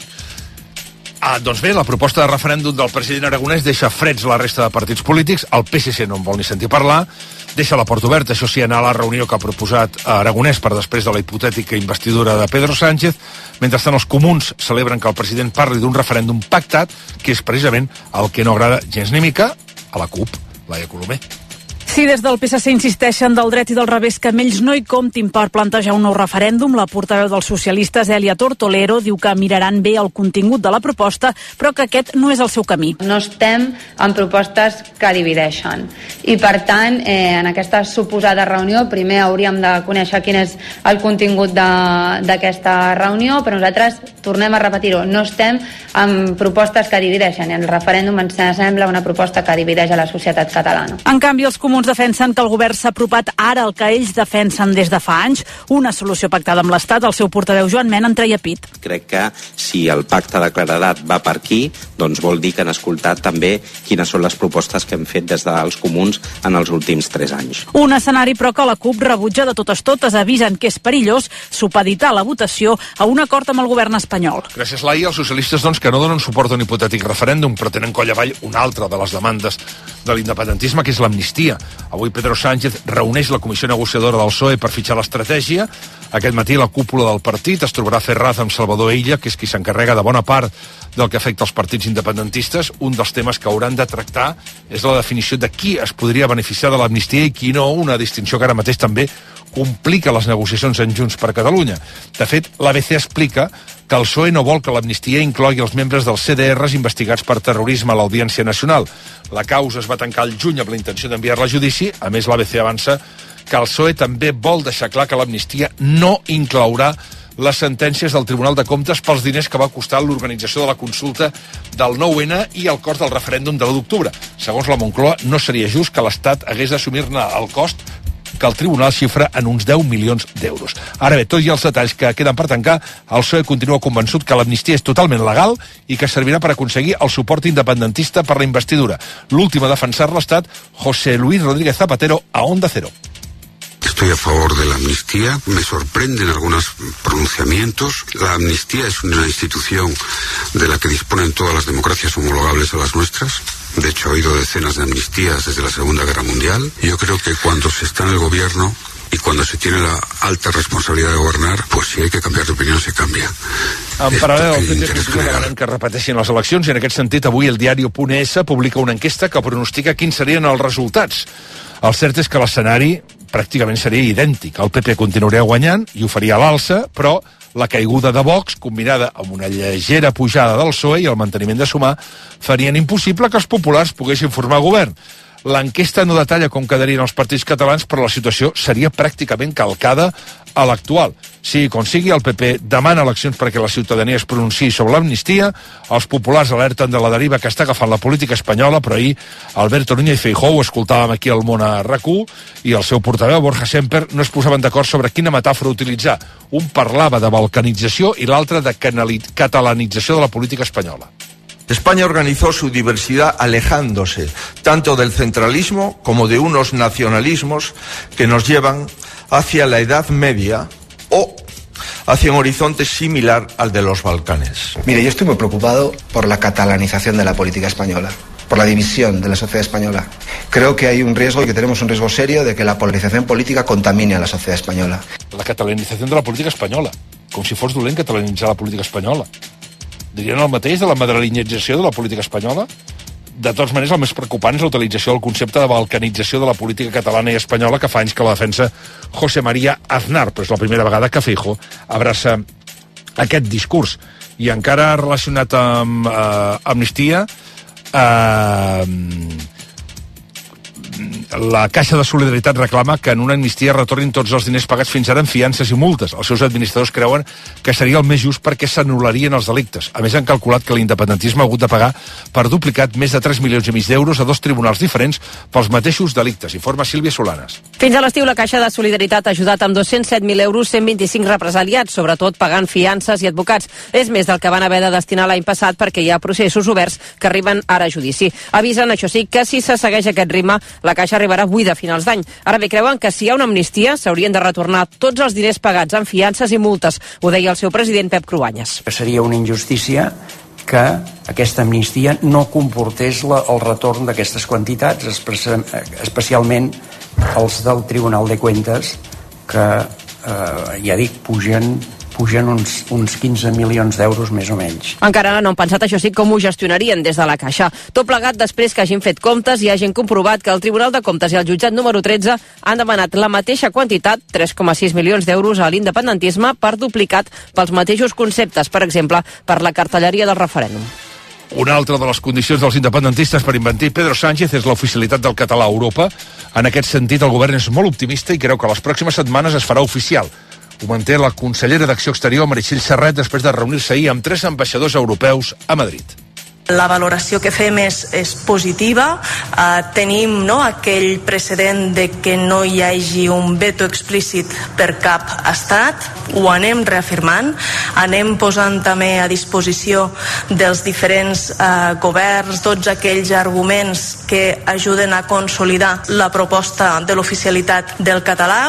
Doncs bé, la proposta de referèndum del president Aragonès deixa freds la resta de partits polítics, el PSC no en vol ni sentir parlar, deixa la porta oberta, això sí, anar a la reunió que ha proposat Aragonès per després de la hipotètica investidura de Pedro Sánchez. Mentrestant, els comuns celebren que el president parli d'un referèndum pactat, que és precisament el que no agrada gens ni mica a la CUP, Laia Colomer. Sí, des del PSC insisteixen del dret i del revés que amb ells no hi comptin per plantejar un nou referèndum. La portaveu dels socialistes, Elia Tortolero, diu que miraran bé el contingut de la proposta, però que aquest no és el seu camí. No estem en propostes que divideixen. I, per tant, en aquesta suposada reunió, primer hauríem de conèixer quin és el contingut d'aquesta reunió, però nosaltres, tornem a repetir-ho, no estem en propostes que divideixen. El referèndum ens sembla una proposta que divideix a la societat catalana. En canvi, els comuns defensen que el govern s'ha apropat ara al que ells defensen des de fa anys, una solució pactada amb l'Estat. El seu portaveu Joan Mena en treia pit. Crec que si el pacte de claredat va per aquí, doncs vol dir que han escoltat també quines són les propostes que hem fet des dels comuns en els últims 3 anys. Un escenari, però, que la CUP rebutja de totes, avisen que és perillós supeditar la votació a un acord amb el govern espanyol. Gràcies, Laia. Els socialistes, que no donen suport a un hipotètic referèndum, però tenen coll avall una altra de les demandes de l'independentisme, que és l'amnistia. Avui Pedro Sánchez reuneix la comissió negociadora del PSOE per fitxar l'estratègia. Aquest matí la cúpula del partit es trobarà Ferraz amb Salvador Illa, que és qui s'encarrega de bona part del que afecta els partits independentistes. Un dels temes que hauran de tractar és la definició de qui es podria beneficiar de l'amnistia i qui no, una distinció que ara mateix també complica les negociacions en Junts per Catalunya. De fet, l'ABC explica que el PSOE no vol que l'amnistia inclogui els membres dels CDRs investigats per terrorisme a l'Audiència Nacional. La causa es va tancar al juny amb la intenció d'enviar-la a judici. A més, l'ABC avança que el PSOE també vol deixar clar que l'amnistia no inclourà les sentències del Tribunal de Comptes pels diners que va costar l'organització de la consulta del 9-N i el cost del referèndum de l'1 d'octubre. Segons la Moncloa, no seria just que l'Estat hagués d'assumir-ne el cost que el tribunal xifra en uns 10 milions d'euros. Ara bé, tot i els detalls que queden per tancar, el PSOE continua convençut que l'amnistia és totalment legal i que servirà per aconseguir el suport independentista per la investidura. L'últim a defensar-la ha estat José Luis Rodríguez Zapatero a Onda Cero. Estoy a favor de la amnistía. Me sorprenden algunos pronunciamientos. La amnistía es una institución de la que disponen todas las democracias homologables a las nuestras. De hecho, ha habido decenas de amnistías desde la Segunda Guerra Mundial. Yo creo que cuando se está en el gobierno y cuando se tiene la alta responsabilidad de governar, pues si hay que canviar d'opinió, se canvia. En paral·lel, el PP continua demanant que repeteixin les eleccions i en aquest sentit avui el diari.es publica una enquesta que pronostica quins serien els resultats. El cert és que l'escenari pràcticament seria idèntic. El PP continuaria guanyant i ho faria a l'alça, però la caiguda de Vox, combinada amb una lleugera pujada del PSOE i el manteniment de Sumar, farien impossible que els populars poguessin formar govern. L'enquesta no detalla com quedarien els partits catalans, però la situació seria pràcticament calcada a l'actual. Sigui com sigui, el PP demana eleccions perquè la ciutadania es pronunciï sobre l'amnistia, els populars alerten de la deriva que està agafant la política espanyola, però ahir Alberto Núñez Feijóo, ho escoltàvem aquí al Món a RAC1, i el seu portaveu, Borja Semper, no es posaven d'acord sobre quina metàfora utilitzar. Un parlava de balcanització i l'altre de catalanització de la política espanyola. España organizó su diversidad alejándose tanto del centralismo como de unos nacionalismos que nos llevan hacia la Edad Media o hacia un horizonte similar al de los Balcanes. Mire, yo estoy muy preocupado por la catalanización de la política española, por la división de la sociedad española. Creo que hay un riesgo y que tenemos un riesgo serio de que la polarización política contamine a la sociedad española. La catalanizació de la política espanyola, com si fos dolent catalanitzar la política espanyola. Dirien el mateix de la madrilenització de la política espanyola? De totes maneres, el més preocupant és la utilització del concepte de balcanització de la política catalana i espanyola que fa anys que la defensa José María Aznar, però és la primera vegada que Feijóo abraça aquest discurs. I encara relacionat amb amnistia, la Caixa de Solidaritat reclama que en una amnistia retornin tots els diners pagats fins ara en fiances i multes. Els seus administradors creuen que seria el més just perquè s'anul·larien els delictes. A més, han calculat que l'independentisme ha hagut de pagar per duplicat més de 3,5 milions d'euros a 2 tribunals diferents pels mateixos delictes. Informa Sílvia Solanes. Fins a l'estiu, la Caixa de Solidaritat ha ajudat amb 207.000 euros 125 represaliats, sobretot pagant fiances i advocats. És més del que van haver de destinar l'any passat perquè hi ha processos oberts que arriben ara a judici. Avisen, això sí, que si se segueix aquest ritme, la Caixa arribarà buida a finals d'any. Ara bé, creuen que si hi ha una amnistia s'haurien de retornar tots els diners pagats en fiances i multes. Ho deia el seu president Pep Cruanyes. Seria una injustícia que aquesta amnistia no comportés el retorn d'aquestes quantitats, especialment els del Tribunal de Cuentas, que, ja dic, pugen uns 15 milions d'euros més o menys. Encara no han pensat, això sí, com ho gestionarien des de la Caixa. Tot plegat després que hagin fet comptes i hagin comprovat que el Tribunal de Comptes i el jutjat número 13 han demanat la mateixa quantitat, 3,6 milions d'euros a l'independentisme, per duplicat pels mateixos conceptes, per exemple, per la cartelleria del referèndum. Una altra de les condicions dels independentistes per inventir Pedro Sánchez és l'oficialitat del català a Europa. En aquest sentit, el govern és molt optimista i creu que les pròximes setmanes es farà oficial. Ho manté la consellera d'Acció Exterior, Meritxell Serret, després de reunir-se ahir amb 3 ambaixadors europeus a Madrid. La valoració que fem és positiva. Tenim aquell precedent de que no hi hagi un veto explícit per cap estat. Ho anem reafirmant. Anem posant també a disposició dels diferents governs tots aquells arguments que ajuden a consolidar la proposta de l'oficialitat del català.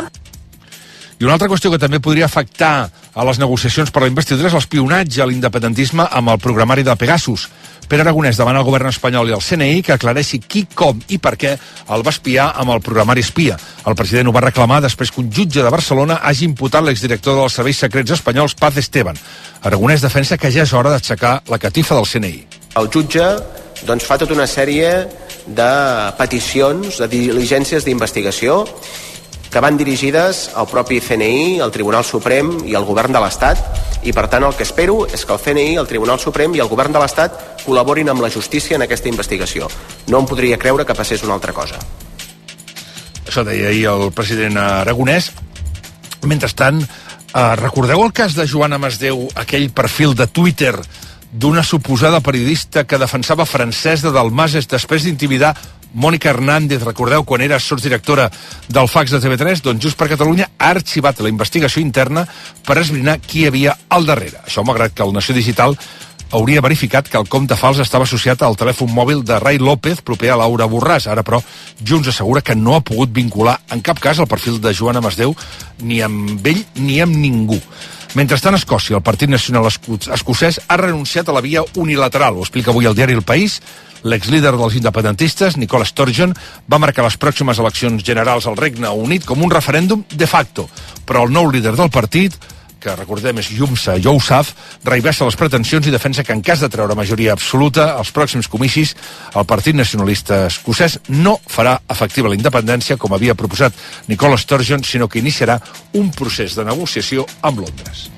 I una altra qüestió que també podria afectar a les negociacions per la investidura és l'espionatge a l'independentisme amb el programari de Pegasus. Pere Aragonès demana al govern espanyol i al CNI que aclareixi qui, com i per què el va espiar amb el programari espia. El president ho va reclamar després que un jutge de Barcelona hagi imputat l'exdirector dels serveis secrets espanyols, Paz Esteban. Aragonès defensa que ja és hora d'aixecar la catifa del CNI. El jutge fa tota una sèrie de peticions, de diligències d'investigació que van dirigides al propi CNI, al Tribunal Suprem i al Govern de l'Estat, i per tant el que espero és que el CNI, el Tribunal Suprem i el Govern de l'Estat col·laborin amb la justícia en aquesta investigació. No em podria creure que passés una altra cosa. Això deia ahir el president Aragonès. Mentrestant, recordeu el cas de Joana Masdeu, aquell perfil de Twitter d'una suposada periodista que defensava Francesc de Dalmases després d'intimidar Mònica Hernández, recordeu, quan era sotsdirectora del fax de TV3, doncs Junts per Catalunya ha arxivat la investigació interna per esbrinar qui hi havia al darrere. Això malgrat que el Nació Digital hauria verificat que el compte fals estava associat al telèfon mòbil de Ray López, proper a Laura Borràs. Ara, però, Junts assegura que no ha pogut vincular en cap cas el perfil de Joan Amasdeu ni amb ell ni amb ningú. Mentrestant, a Escòcia, el Partit Nacional Escocès ha renunciat a la via unilateral. Ho explica avui el diari El País. L'exlíder dels independentistes, Nicola Sturgeon, va marcar les pròximes eleccions generals al Regne Unit com un referèndum de facto. Però el nou líder del partit, que recordem és Yumsa Yousaf, reivessa les pretensions i defensa que en cas de treure majoria absoluta als pròxims comicis, el Partit Nacionalista Escocès no farà efectiva la independència, com havia proposat Nicola Sturgeon, sinó que iniciarà un procés de negociació amb Londres.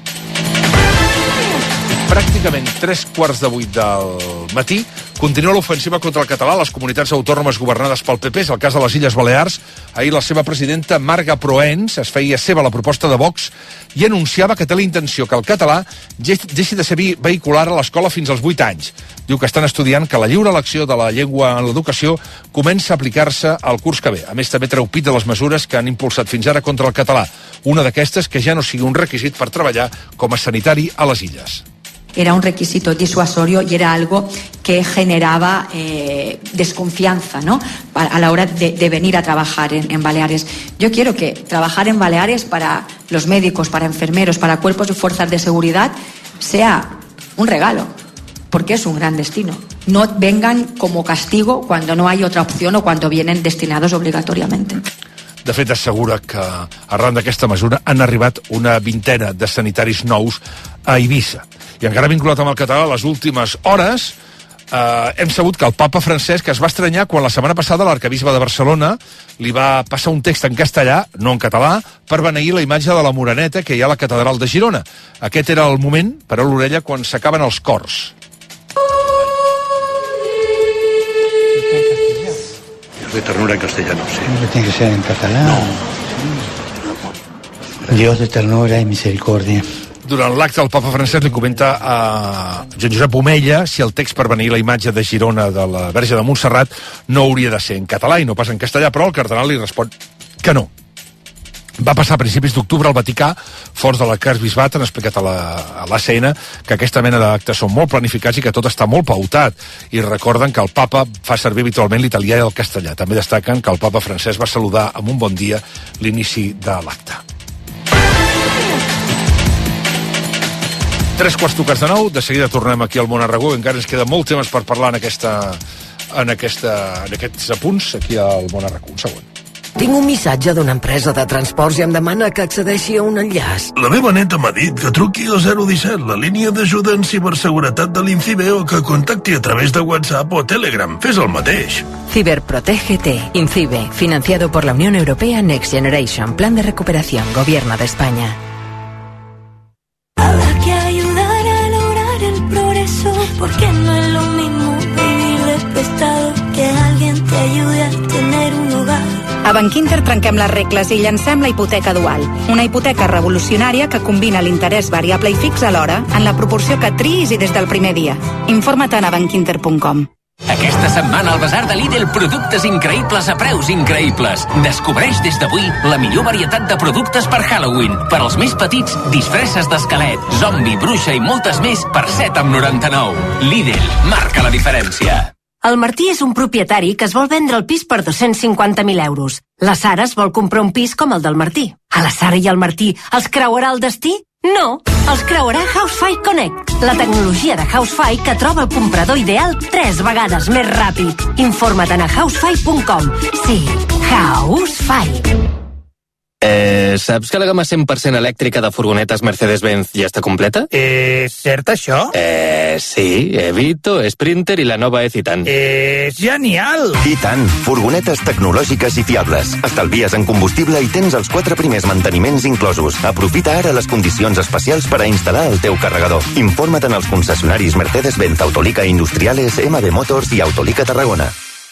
Pràcticament 7:45 del matí continua l'ofensiva contra el català a les comunitats autònomes governades pel PP. És el cas de les Illes Balears. Ahir la seva presidenta, Marga Proens, es feia seva la proposta de Vox i anunciava que té la intenció que el català deixi de ser vehicular a l'escola fins als 8 anys. Diu que estan estudiant que la lliure elecció de la llengua en l'educació comença a aplicar-se al curs que ve. A més, també treu pit de les mesures que han impulsat fins ara contra el català. Una d'aquestes que ja no sigui un requisit per treballar com a sanitari a les Illes. Era un requisito disuasorio y era algo que generaba desconfianza, ¿no?, a la hora de venir a trabajar en Baleares. Yo quiero que trabajar en Baleares para los médicos, para enfermeros, para cuerpos y fuerzas de seguridad sea un regalo, porque es un gran destino. No vengan como castigo cuando no hay otra opción o cuando vienen destinados obligatoriamente. De fet, assegura que arran d'aquesta mesura han arribat una vintena de sanitaris nous a Eivissa. I encara vinculat amb el català, a les últimes hores hem sabut que el papa Francesc es va estranyar quan la setmana passada l'arquebisbe de Barcelona li va passar un text en castellà, no en català, per beneir la imatge de la Moreneta que hi ha a la catedral de Girona. Aquest era el moment, per a l'orella, quan s'acaben els cors. De ternura en castellano, sí. Tiene que ser en catalán. No. Dios de ternura y misericordia. Durant l'acte, el papa Francesc li comenta a Joan Josep Omella si el text per beneir la imatge de Girona de la Verge de Montserrat no hauria de ser en català i no pas en castellà, però el cardenal li respon que no. Va passar a principis d'octubre al Vaticà, fors de l'arquebisbat, han explicat a l'ACN que aquesta mena d'actes són molt planificats i que tot està molt pautat. I recorden que el papa fa servir habitualment l'italià i el castellà. També destaquen que el papa Francesc va saludar amb un bon dia l'inici de l'acte. 7:45, de seguida tornem aquí al Món Aragó, encara ens queda molt temps per parlar en aquests apunts aquí al Món Aragó. Un segon. Tinc un missatge d'una empresa de transports i em demana que accedeixi a un enllaç. La meva neta m'ha dit que truqui al 017, la línia d'ajuda en ciberseguretat de l'INCIBE, o que contacti a través de WhatsApp o Telegram. Fes el mateix. Ciberprotégete. INCIBE, financiado por la Unión Europea Next Generation, Plan de Recuperación, Gobierno de España. Habrá que ayudar a lograr el progreso, porque no es lo mismo pedirle prestado que alguien te ayude a tener un hogar. A Bankinter trenquem les regles i llancem la hipoteca dual. Una hipoteca revolucionària que combina l'interès variable i fix alhora en la proporció que triïs i des del primer dia. Informa't a bankinter.com. Aquesta setmana al Basar de Lidl, productes increïbles a preus increïbles. Descobreix des d'avui la millor varietat de productes per Halloween. Per als més petits, disfresses d'esquelet, zombi, bruixa i moltes més per 7,99. Lidl, marca la diferència. El Martí és un propietari que es vol vendre el pis per 250.000 euros. La Sara es vol comprar un pis com el del Martí. A la Sara i al Martí els creuarà el destí? No, els creuarà Housefy Connect, la tecnologia de Housefy que troba el comprador ideal 3 vegades més ràpid. Informa't a housefy.com. Sí, Housefy. Saps que la gamma 100% elèctrica de furgonetes Mercedes-Benz ja està completa? Cert això? Sí, Evito, Sprinter i la nova E-Citan. Genial! I tant, furgonetes tecnològiques i fiables. Estalvies en combustible i tens els 4 primers manteniments inclosos. Aprofita ara les condicions especials per a instal·lar el teu carregador. Informa't en els concessionaris Mercedes-Benz, Autolica Industriales, MB Motors i Autolica Tarragona.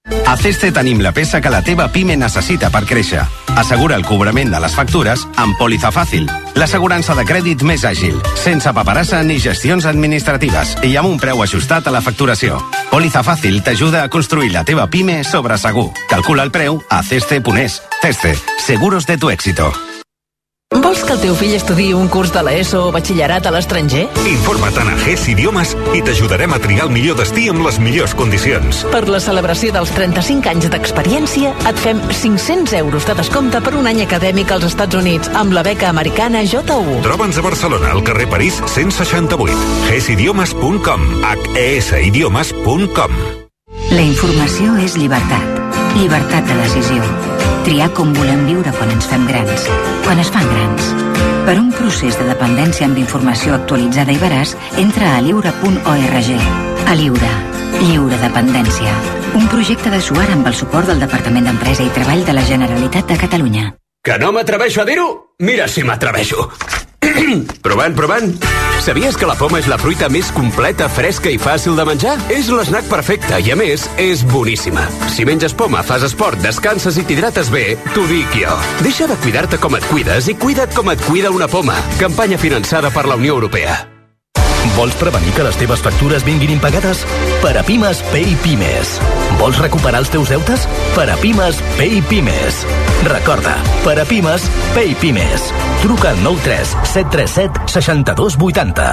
A CESCE tenim la peça que la teva PIME necessita per créixer. Assegura el cobrament de les factures amb Pòlissa Fàcil, l'assegurança de crèdit més àgil, sense paperassa ni gestions administratives i amb un preu ajustat a la facturació. Pòlissa Fàcil t'ajuda a construir la teva PIME sobre segur. Calcula el preu a cesce.es. CESCE, seguros de tu éxito. Vols que el teu fill estudiï un curs de l'ESO o batxillerat a l'estranger? Informa't a GES Idiomes i t'ajudarem a triar el millor destí amb les millors condicions. Per la celebració dels 35 anys d'experiència, et fem 500 euros de descompte per un any acadèmic als Estats Units amb la beca americana J1. Troba'ns a Barcelona, al carrer París 168. gesidiomes.com. hesidiomes.com. La informació és llibertat. Llibertat de decisió. Triar com volem viure quan ens fem grans. Quan es fan grans. Per un procés de dependència amb informació actualitzada i veraç, entra a lliure.org. A Lliure. Lliure dependència. Un projecte de Suar amb el suport del Departament d'Empresa i Treball de la Generalitat de Catalunya. Que no m'atreveixo a dir-ho? Mira si m'atreveixo. Provant. Sabies que la poma és la fruita més completa, fresca i fàcil de menjar? És l'esnac perfecte i, a més, és boníssima. Si menges poma, fas esport, descanses i t'hidrates bé, t'ho dic jo. Deixa de cuidar-te com et cuides i cuida't com et cuida una poma. Campanya finançada per la Unió Europea. Vols prevenir que les teves factures vinguin impagades? Parapimes Pay Pimes. Vols recuperar els teus deutes? Parapimes Pay Pimes. Recorda, Parapimes Pay Pimes. Truca al 93 737 62 80.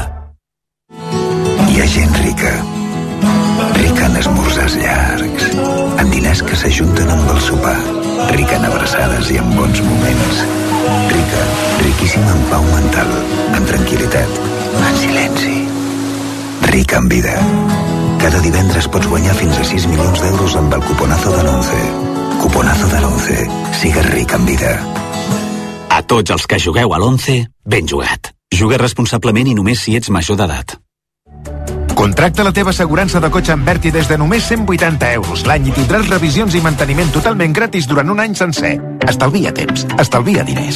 Hi ha gent rica. Rica en esmorzars llargs, en diners que s'ajunten amb el sopar, rica en abraçades i en bons moments. Rica, riquíssima en pau mental, en tranquil·litat, en silenci. Rica en vida. Cada divendres pots guanyar fins a 6 milions d'euros amb el cuponazo de l'11. Cuponazo de l'11. Sigues ric en vida. A tots els que jugueu a l'11, ben jugat. Juga responsablement i només si ets major d'edat. Contracta la teva assegurança de cotxe amb Berti des de només 180 euros l'any i tindràs revisions i manteniment totalment gratis durant un any sencer. Estalvia temps, estalvia diners.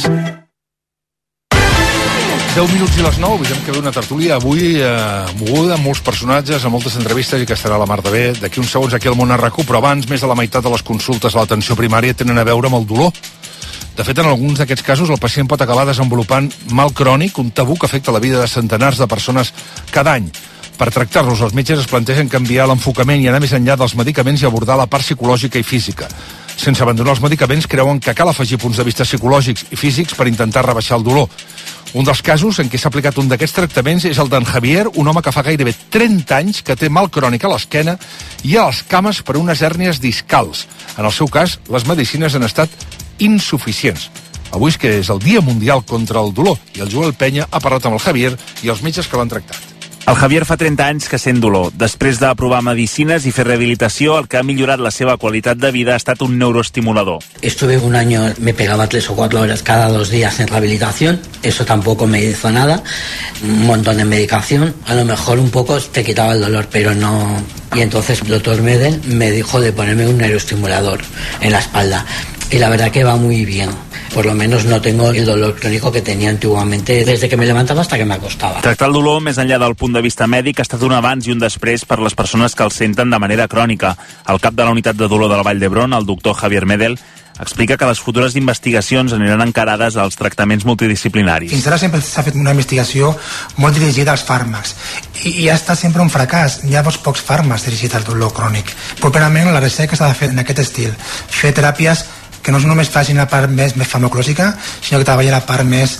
10 minuts i les 9, veiem que ve una tertúlia avui moguda, amb molts personatges, amb moltes entrevistes i que estarà a la mar de bé. D'aquí uns segons aquí al Món RAC1, però abans més de la meitat de les consultes a l'atenció primària tenen a veure amb el dolor. De fet, en alguns d'aquests casos el pacient pot acabar desenvolupant mal crònic, un tabú que afecta la vida de centenars de persones cada any. Per tractar-los, els metges es plantegen canviar l'enfocament i anar més enllà dels medicaments i abordar la part psicològica i física. Sense abandonar els medicaments, creuen que cal afegir punts de vista psicològics i físics per intentar rebaixar el dolor. Un dels casos en què s'ha aplicat un d'aquests tractaments és el d'en Javier, un home que fa gairebé 30 anys que té mal crònic a l'esquena i a les cames per unes hèrnies discals. En el seu cas, les medicines han estat insuficients. Avui és que és el Dia Mundial contra el Dolor i el Joel Penya ha parlat amb el Javier i els metges que l'han tractat. El Javier fa 30 anys que sent dolor. Després de provar medicines i fer rehabilitació, el que ha millorat la seva qualitat de vida ha estat un neuroestimulador. Estuve un año, me pegaba 3 o 4 horas cada 2 días en rehabilitación. Eso tampoco me hizo nada. Un montón de medicación. A lo mejor un poco te quitaba el dolor, pero no... Y entonces el doctor Medel me dijo de ponerme un neuroestimulador en la espalda. Y la verdad que va muy bien. Por lo menos no tengo el dolor crónico que tenía antiguamente desde que me levantaba hasta que me acostaba. Tractar el dolor més enllà del punt de vista mèdic ha estat un abans i un després per les persones que el senten de manera crònica. El cap de la unitat de dolor de la Vall d'Hebron, el doctor Javier Medel, explica que les futures investigacions aniran encarades als tractaments multidisciplinaris. Fins ara sempre s'ha fet una investigació molt dirigida als fàrmacs i ha estat sempre un fracàs. Hi ha pocs fàrmacs dirigits al dolor crònic. Properament la recerca s'ha de fer en aquest estil, fer teràpies que no només facin la part més farmacològica, sinó que treballi la part més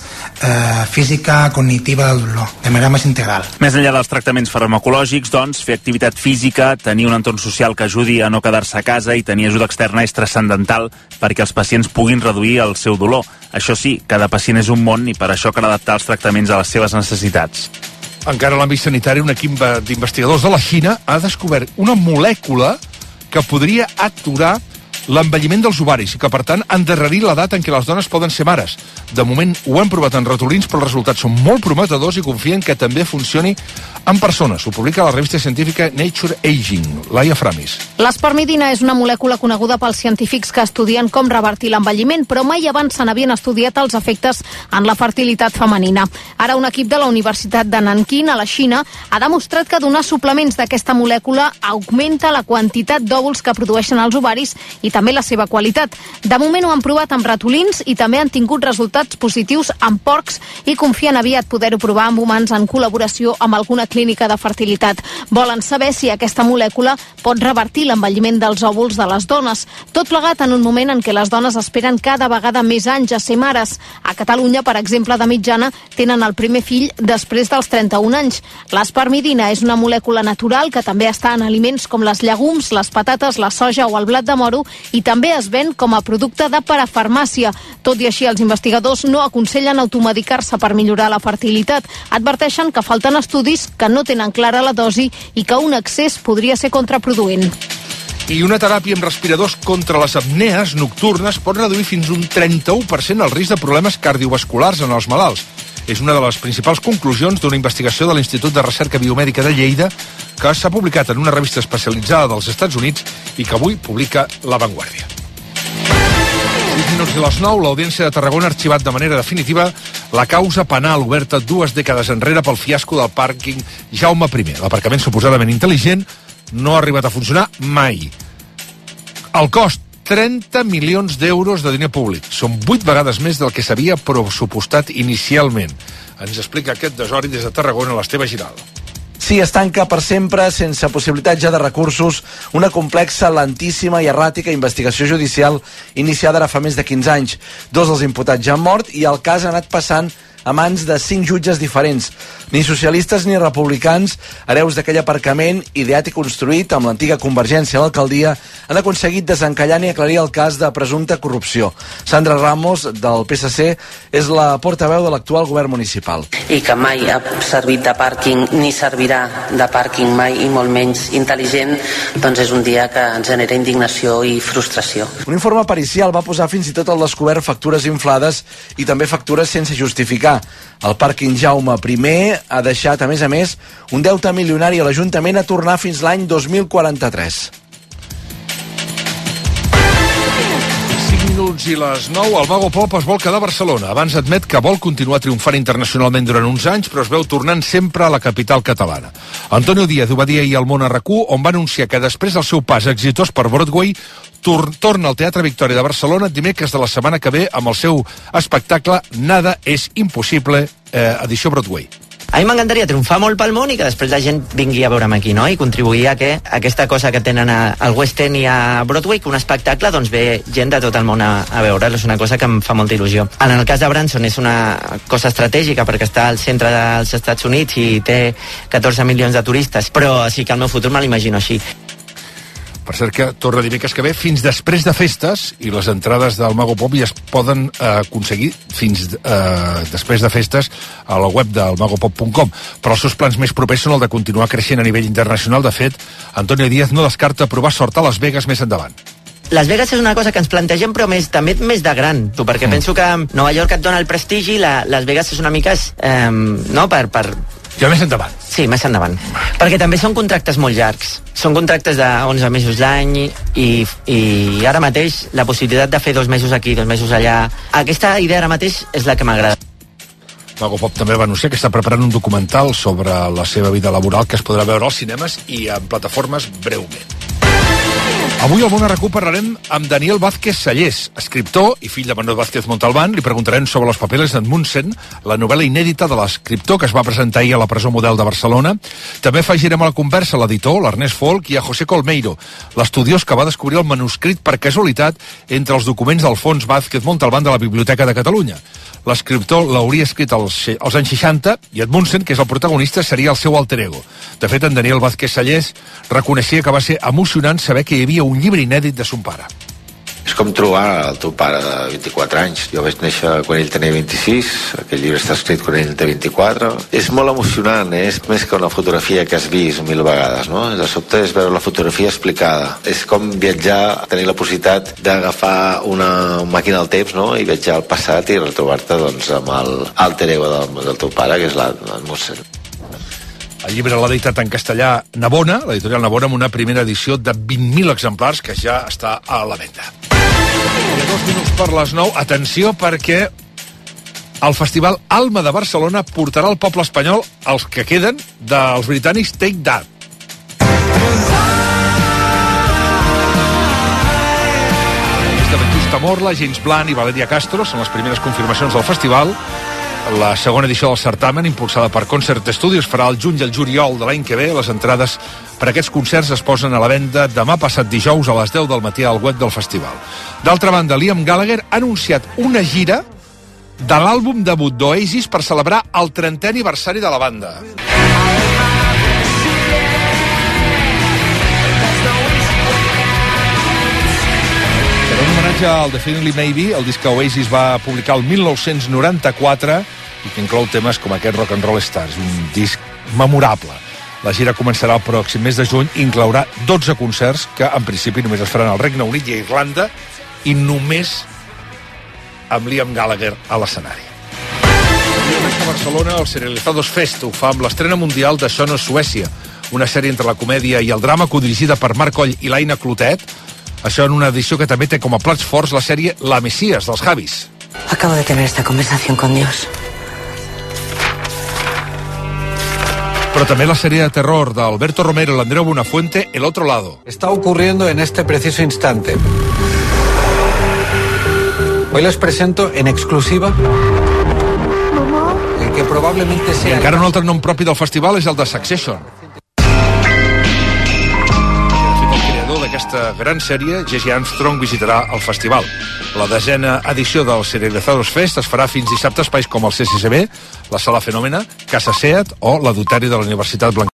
física, cognitiva del dolor, de manera més integral. Més enllà dels tractaments farmacològics, doncs, fer activitat física, tenir un entorn social que ajudi a no quedar-se a casa i tenir ajuda externa és transcendental perquè els pacients puguin reduir el seu dolor. Això sí, cada pacient és un món i per això cal adaptar els tractaments a les seves necessitats. Encara a l'àmbit sanitari, un equip d'investigadors de la Xina ha descobert una molècula que podria aturar l'envelliment dels ovaris i que, per tant, endarrerir l'edat en què les dones poden ser mares. De moment ho han provat en ratolins, però els resultats són molt prometedors i confien que també funcioni en persones. Ho publica la revista científica Nature Aging. Laia Framis. L'espermidina és una molècula coneguda pels científics que estudien com revertir l'envelliment, però mai abans se n'havien estudiat els efectes en la fertilitat femenina. Ara un equip de la Universitat de Nanquín, a la Xina, ha demostrat que donar suplements d'aquesta molècula augmenta la quantitat d'òvuls que produeixen els ovaris i també la seva qualitat. De moment ho han provat amb ratolins i també han tingut resultats positius amb porcs i confien aviat poder-ho provar amb humans en col·laboració amb alguna clínica de fertilitat. Volen saber si aquesta molècula pot revertir l'envelliment dels òvuls de les dones. Tot plegat en un moment en què les dones esperen cada vegada més anys a ser mares. A Catalunya, per exemple, de mitjana, tenen el primer fill després dels 31 anys. L'espermidina és una molècula natural que també està en aliments com les llegums, les patates, la soja o el blat de moro i també es ven com a producte de parafarmàcia. Tot i així, els investigadors no aconsellen automedicar-se per millorar la fertilitat. Adverteixen que falten estudis, que no tenen clara la dosi i que un excés podria ser contraproduent. I una teràpia amb respiradors contra les apnees nocturnes pot reduir fins un 31% el risc de problemes cardiovasculars en els malalts. És una de les principals conclusions d'una investigació de l'Institut de Recerca Biomèdica de Lleida que s'ha publicat en una revista especialitzada dels Estats Units i que avui publica La Vanguardia. 6 minuts de les 9, l'Audiència de Tarragona ha arxivat de manera definitiva la causa penal oberta 2 dècades enrere pel fiasco del pàrquing Jaume I. L'aparcament suposadament intel·ligent no ha arribat a funcionar mai. El cost, 30 milions d'euros de diner públic. Són 8 vegades més del que s'havia pressupostat inicialment. Ens explica aquest desori des de Tarragona l'Esteve Giral. Sí, es tanca per sempre, sense possibilitat ja de recursos, una complexa, lentíssima i erràtica investigació judicial iniciada ara fa més de 15 anys. 2 dels imputats ja han mort i el cas ha anat passant a mans de 5 jutges diferents. Ni socialistes ni republicans, hereus d'aquell aparcament ideat i construït amb l'antiga Convergència a l'alcaldia, han aconseguit desencallar ni aclarir el cas de presumpta corrupció. Sandra Ramos, del PSC, és la portaveu de l'actual govern municipal. I que mai ha servit de pàrquing ni servirà de pàrquing mai, i molt menys intel·ligent, doncs és un dia que ens genera indignació i frustració. Un informe pericial va posar fins i tot al descobert factures inflades i també factures sense justificar. El pàrquing Jaume I ha deixat, a més, un deute milionari a l'Ajuntament a tornar fins l'any 2043. 5 minuts i les 9, el Mago Pop es vol quedar a Barcelona. Abans admet que vol continuar triomfant internacionalment durant uns anys, però es veu tornant sempre a la capital catalana. Antonio Díaz ho va dir ahir al Món a RAC1, on va anunciar que després del seu pas exitós per Broadway torna al Teatre Victòria de Barcelona dimecres de la setmana que ve amb el seu espectacle Nada és impossible, edició Broadway. A mi m'encantaria triomfar molt pel món i que després la gent vingui a veure'm aquí, no? I contribuir a que aquesta cosa que tenen al West End i a Broadway, que un espectacle, doncs ve gent de tot el món a veure'l. És una cosa que em fa molta il·lusió. En el cas de Branson és una cosa estratègica perquè està al centre dels Estats Units i té 14 milions de turistes, però sí que el meu futur me l'imagino així. Per cert que torna dimecres que ve fins després de festes i les entrades del Mago Pop ja es poden aconseguir fins després de festes a la web del magopop.com, però els seus plans més propers són el de continuar creixent a nivell internacional. De fet, Antonio Díaz no descarta provar sort a Las Vegas més endavant. Las Vegas és una cosa que ens plantegem, però també més de gran, perquè penso que Nova York et dona el prestigi, Las Vegas és una mica no, per ja més endavant. Sí, més endavant. Perquè també són contractes molt llargs. Són contractes de 11 mesos l'any i ara mateix la possibilitat de fer 2 mesos aquí, 2 mesos allà. Aquesta idea ara mateix és la que m'agrada. Mago Pop també va anunciar que està preparant un documental sobre la seva vida laboral que es podrà veure als cinemes i en plataformes breument. Avui al Món a RAC1 parlarem amb Daniel Vázquez Sallés, escriptor i fill de Manuel Vázquez Montalbán. Li preguntarem sobre Los papeles d'Edmundsen, la novel·la inèdita de l'escriptor que es va presentar ahir a la presó Model de Barcelona. També afegirem a la conversa l'editor, l'Ernest Folk, i a José Colmeiro, l'estudiós que va descobrir el manuscrit per casualitat entre els documents d'Alfons Vázquez Montalbán de la Biblioteca de Catalunya. L'escriptor l'hauria escrit als anys 60 i Edmundsen, que és el protagonista, seria el seu alter ego. De fet, en Daniel Vázquez Sallés reconeixia que va ser emocionant saber que hi havia un llibre inèdit de son pare. És com trobar el teu pare de 24 anys. Jo vaig néixer quan ell tenia 26, aquell llibre està escrit quan ell té 24. És molt emocionant, és més que una fotografia que has vist 1000 vegades, no? De sobte és veure la fotografia explicada. És com viatjar, tenir la possibilitat d'agafar una màquina del temps, no? I viatjar al passat i retrobar-te doncs, amb el alter ego del teu pare, que és l'atmosfera. El llibre l'ha editat en castellà Navona, l'editorial Navona, amb una primera edició de 20.000 exemplars que ja està a la venda. I a 2 minuts per les 9, atenció, perquè el Festival Alma de Barcelona portarà al poble espanyol els que queden dels britànics Take That. De Vetusta Morla, James Blunt i Valeria Castro són les primeres confirmacions del festival. La segona edició del certamen, impulsada per Concert Studios, farà el juny i el juliol de l'any que ve. Les entrades per a aquests concerts es posen a la venda demà passat dijous a les 10 del matí al web del festival. D'altra banda, Liam Gallagher ha anunciat una gira de l'àlbum debut d'Oasis per celebrar el 30è aniversari de la banda. En homenatge al Definitely Maybe, el disc que Oasis va publicar el 1994 i que inclou temes com aquest Rock and Roll Stars, un disc memorable. La gira començarà el pròxim mes de juny i inclourà 12 concerts que en principi només es faran al Regne Unit i a Irlanda i només amb Liam Gallagher a l'escenari. A Barcelona, el Serializados Fest ho fa amb l'estrena mundial d'Això no és Suècia, una sèrie entre la comèdia i el drama codirigida per Marc Coll i l'Aina Clotet. Això en una edició que també té com a plats forts la sèrie La Mesías, dels Javis. Acabo de tener esta conversación con Dios. Però també la sèrie de terror d'Alberto Romero i l'Andreu Buenafuente, El Otro Lado. Está ocurriendo en este preciso instante. Hoy les presento en exclusiva el que probablemente sea... I encara un altre nom propi del festival és el de Succession. Aquesta gran sèrie, Jesse Armstrong visitarà el festival. La 10ª edició del Serializados Fest es farà fins dissabte a espais com el CCCB, la Sala Fenòmena, Casa Seat o l'Auditori de la Universitat Blanquer.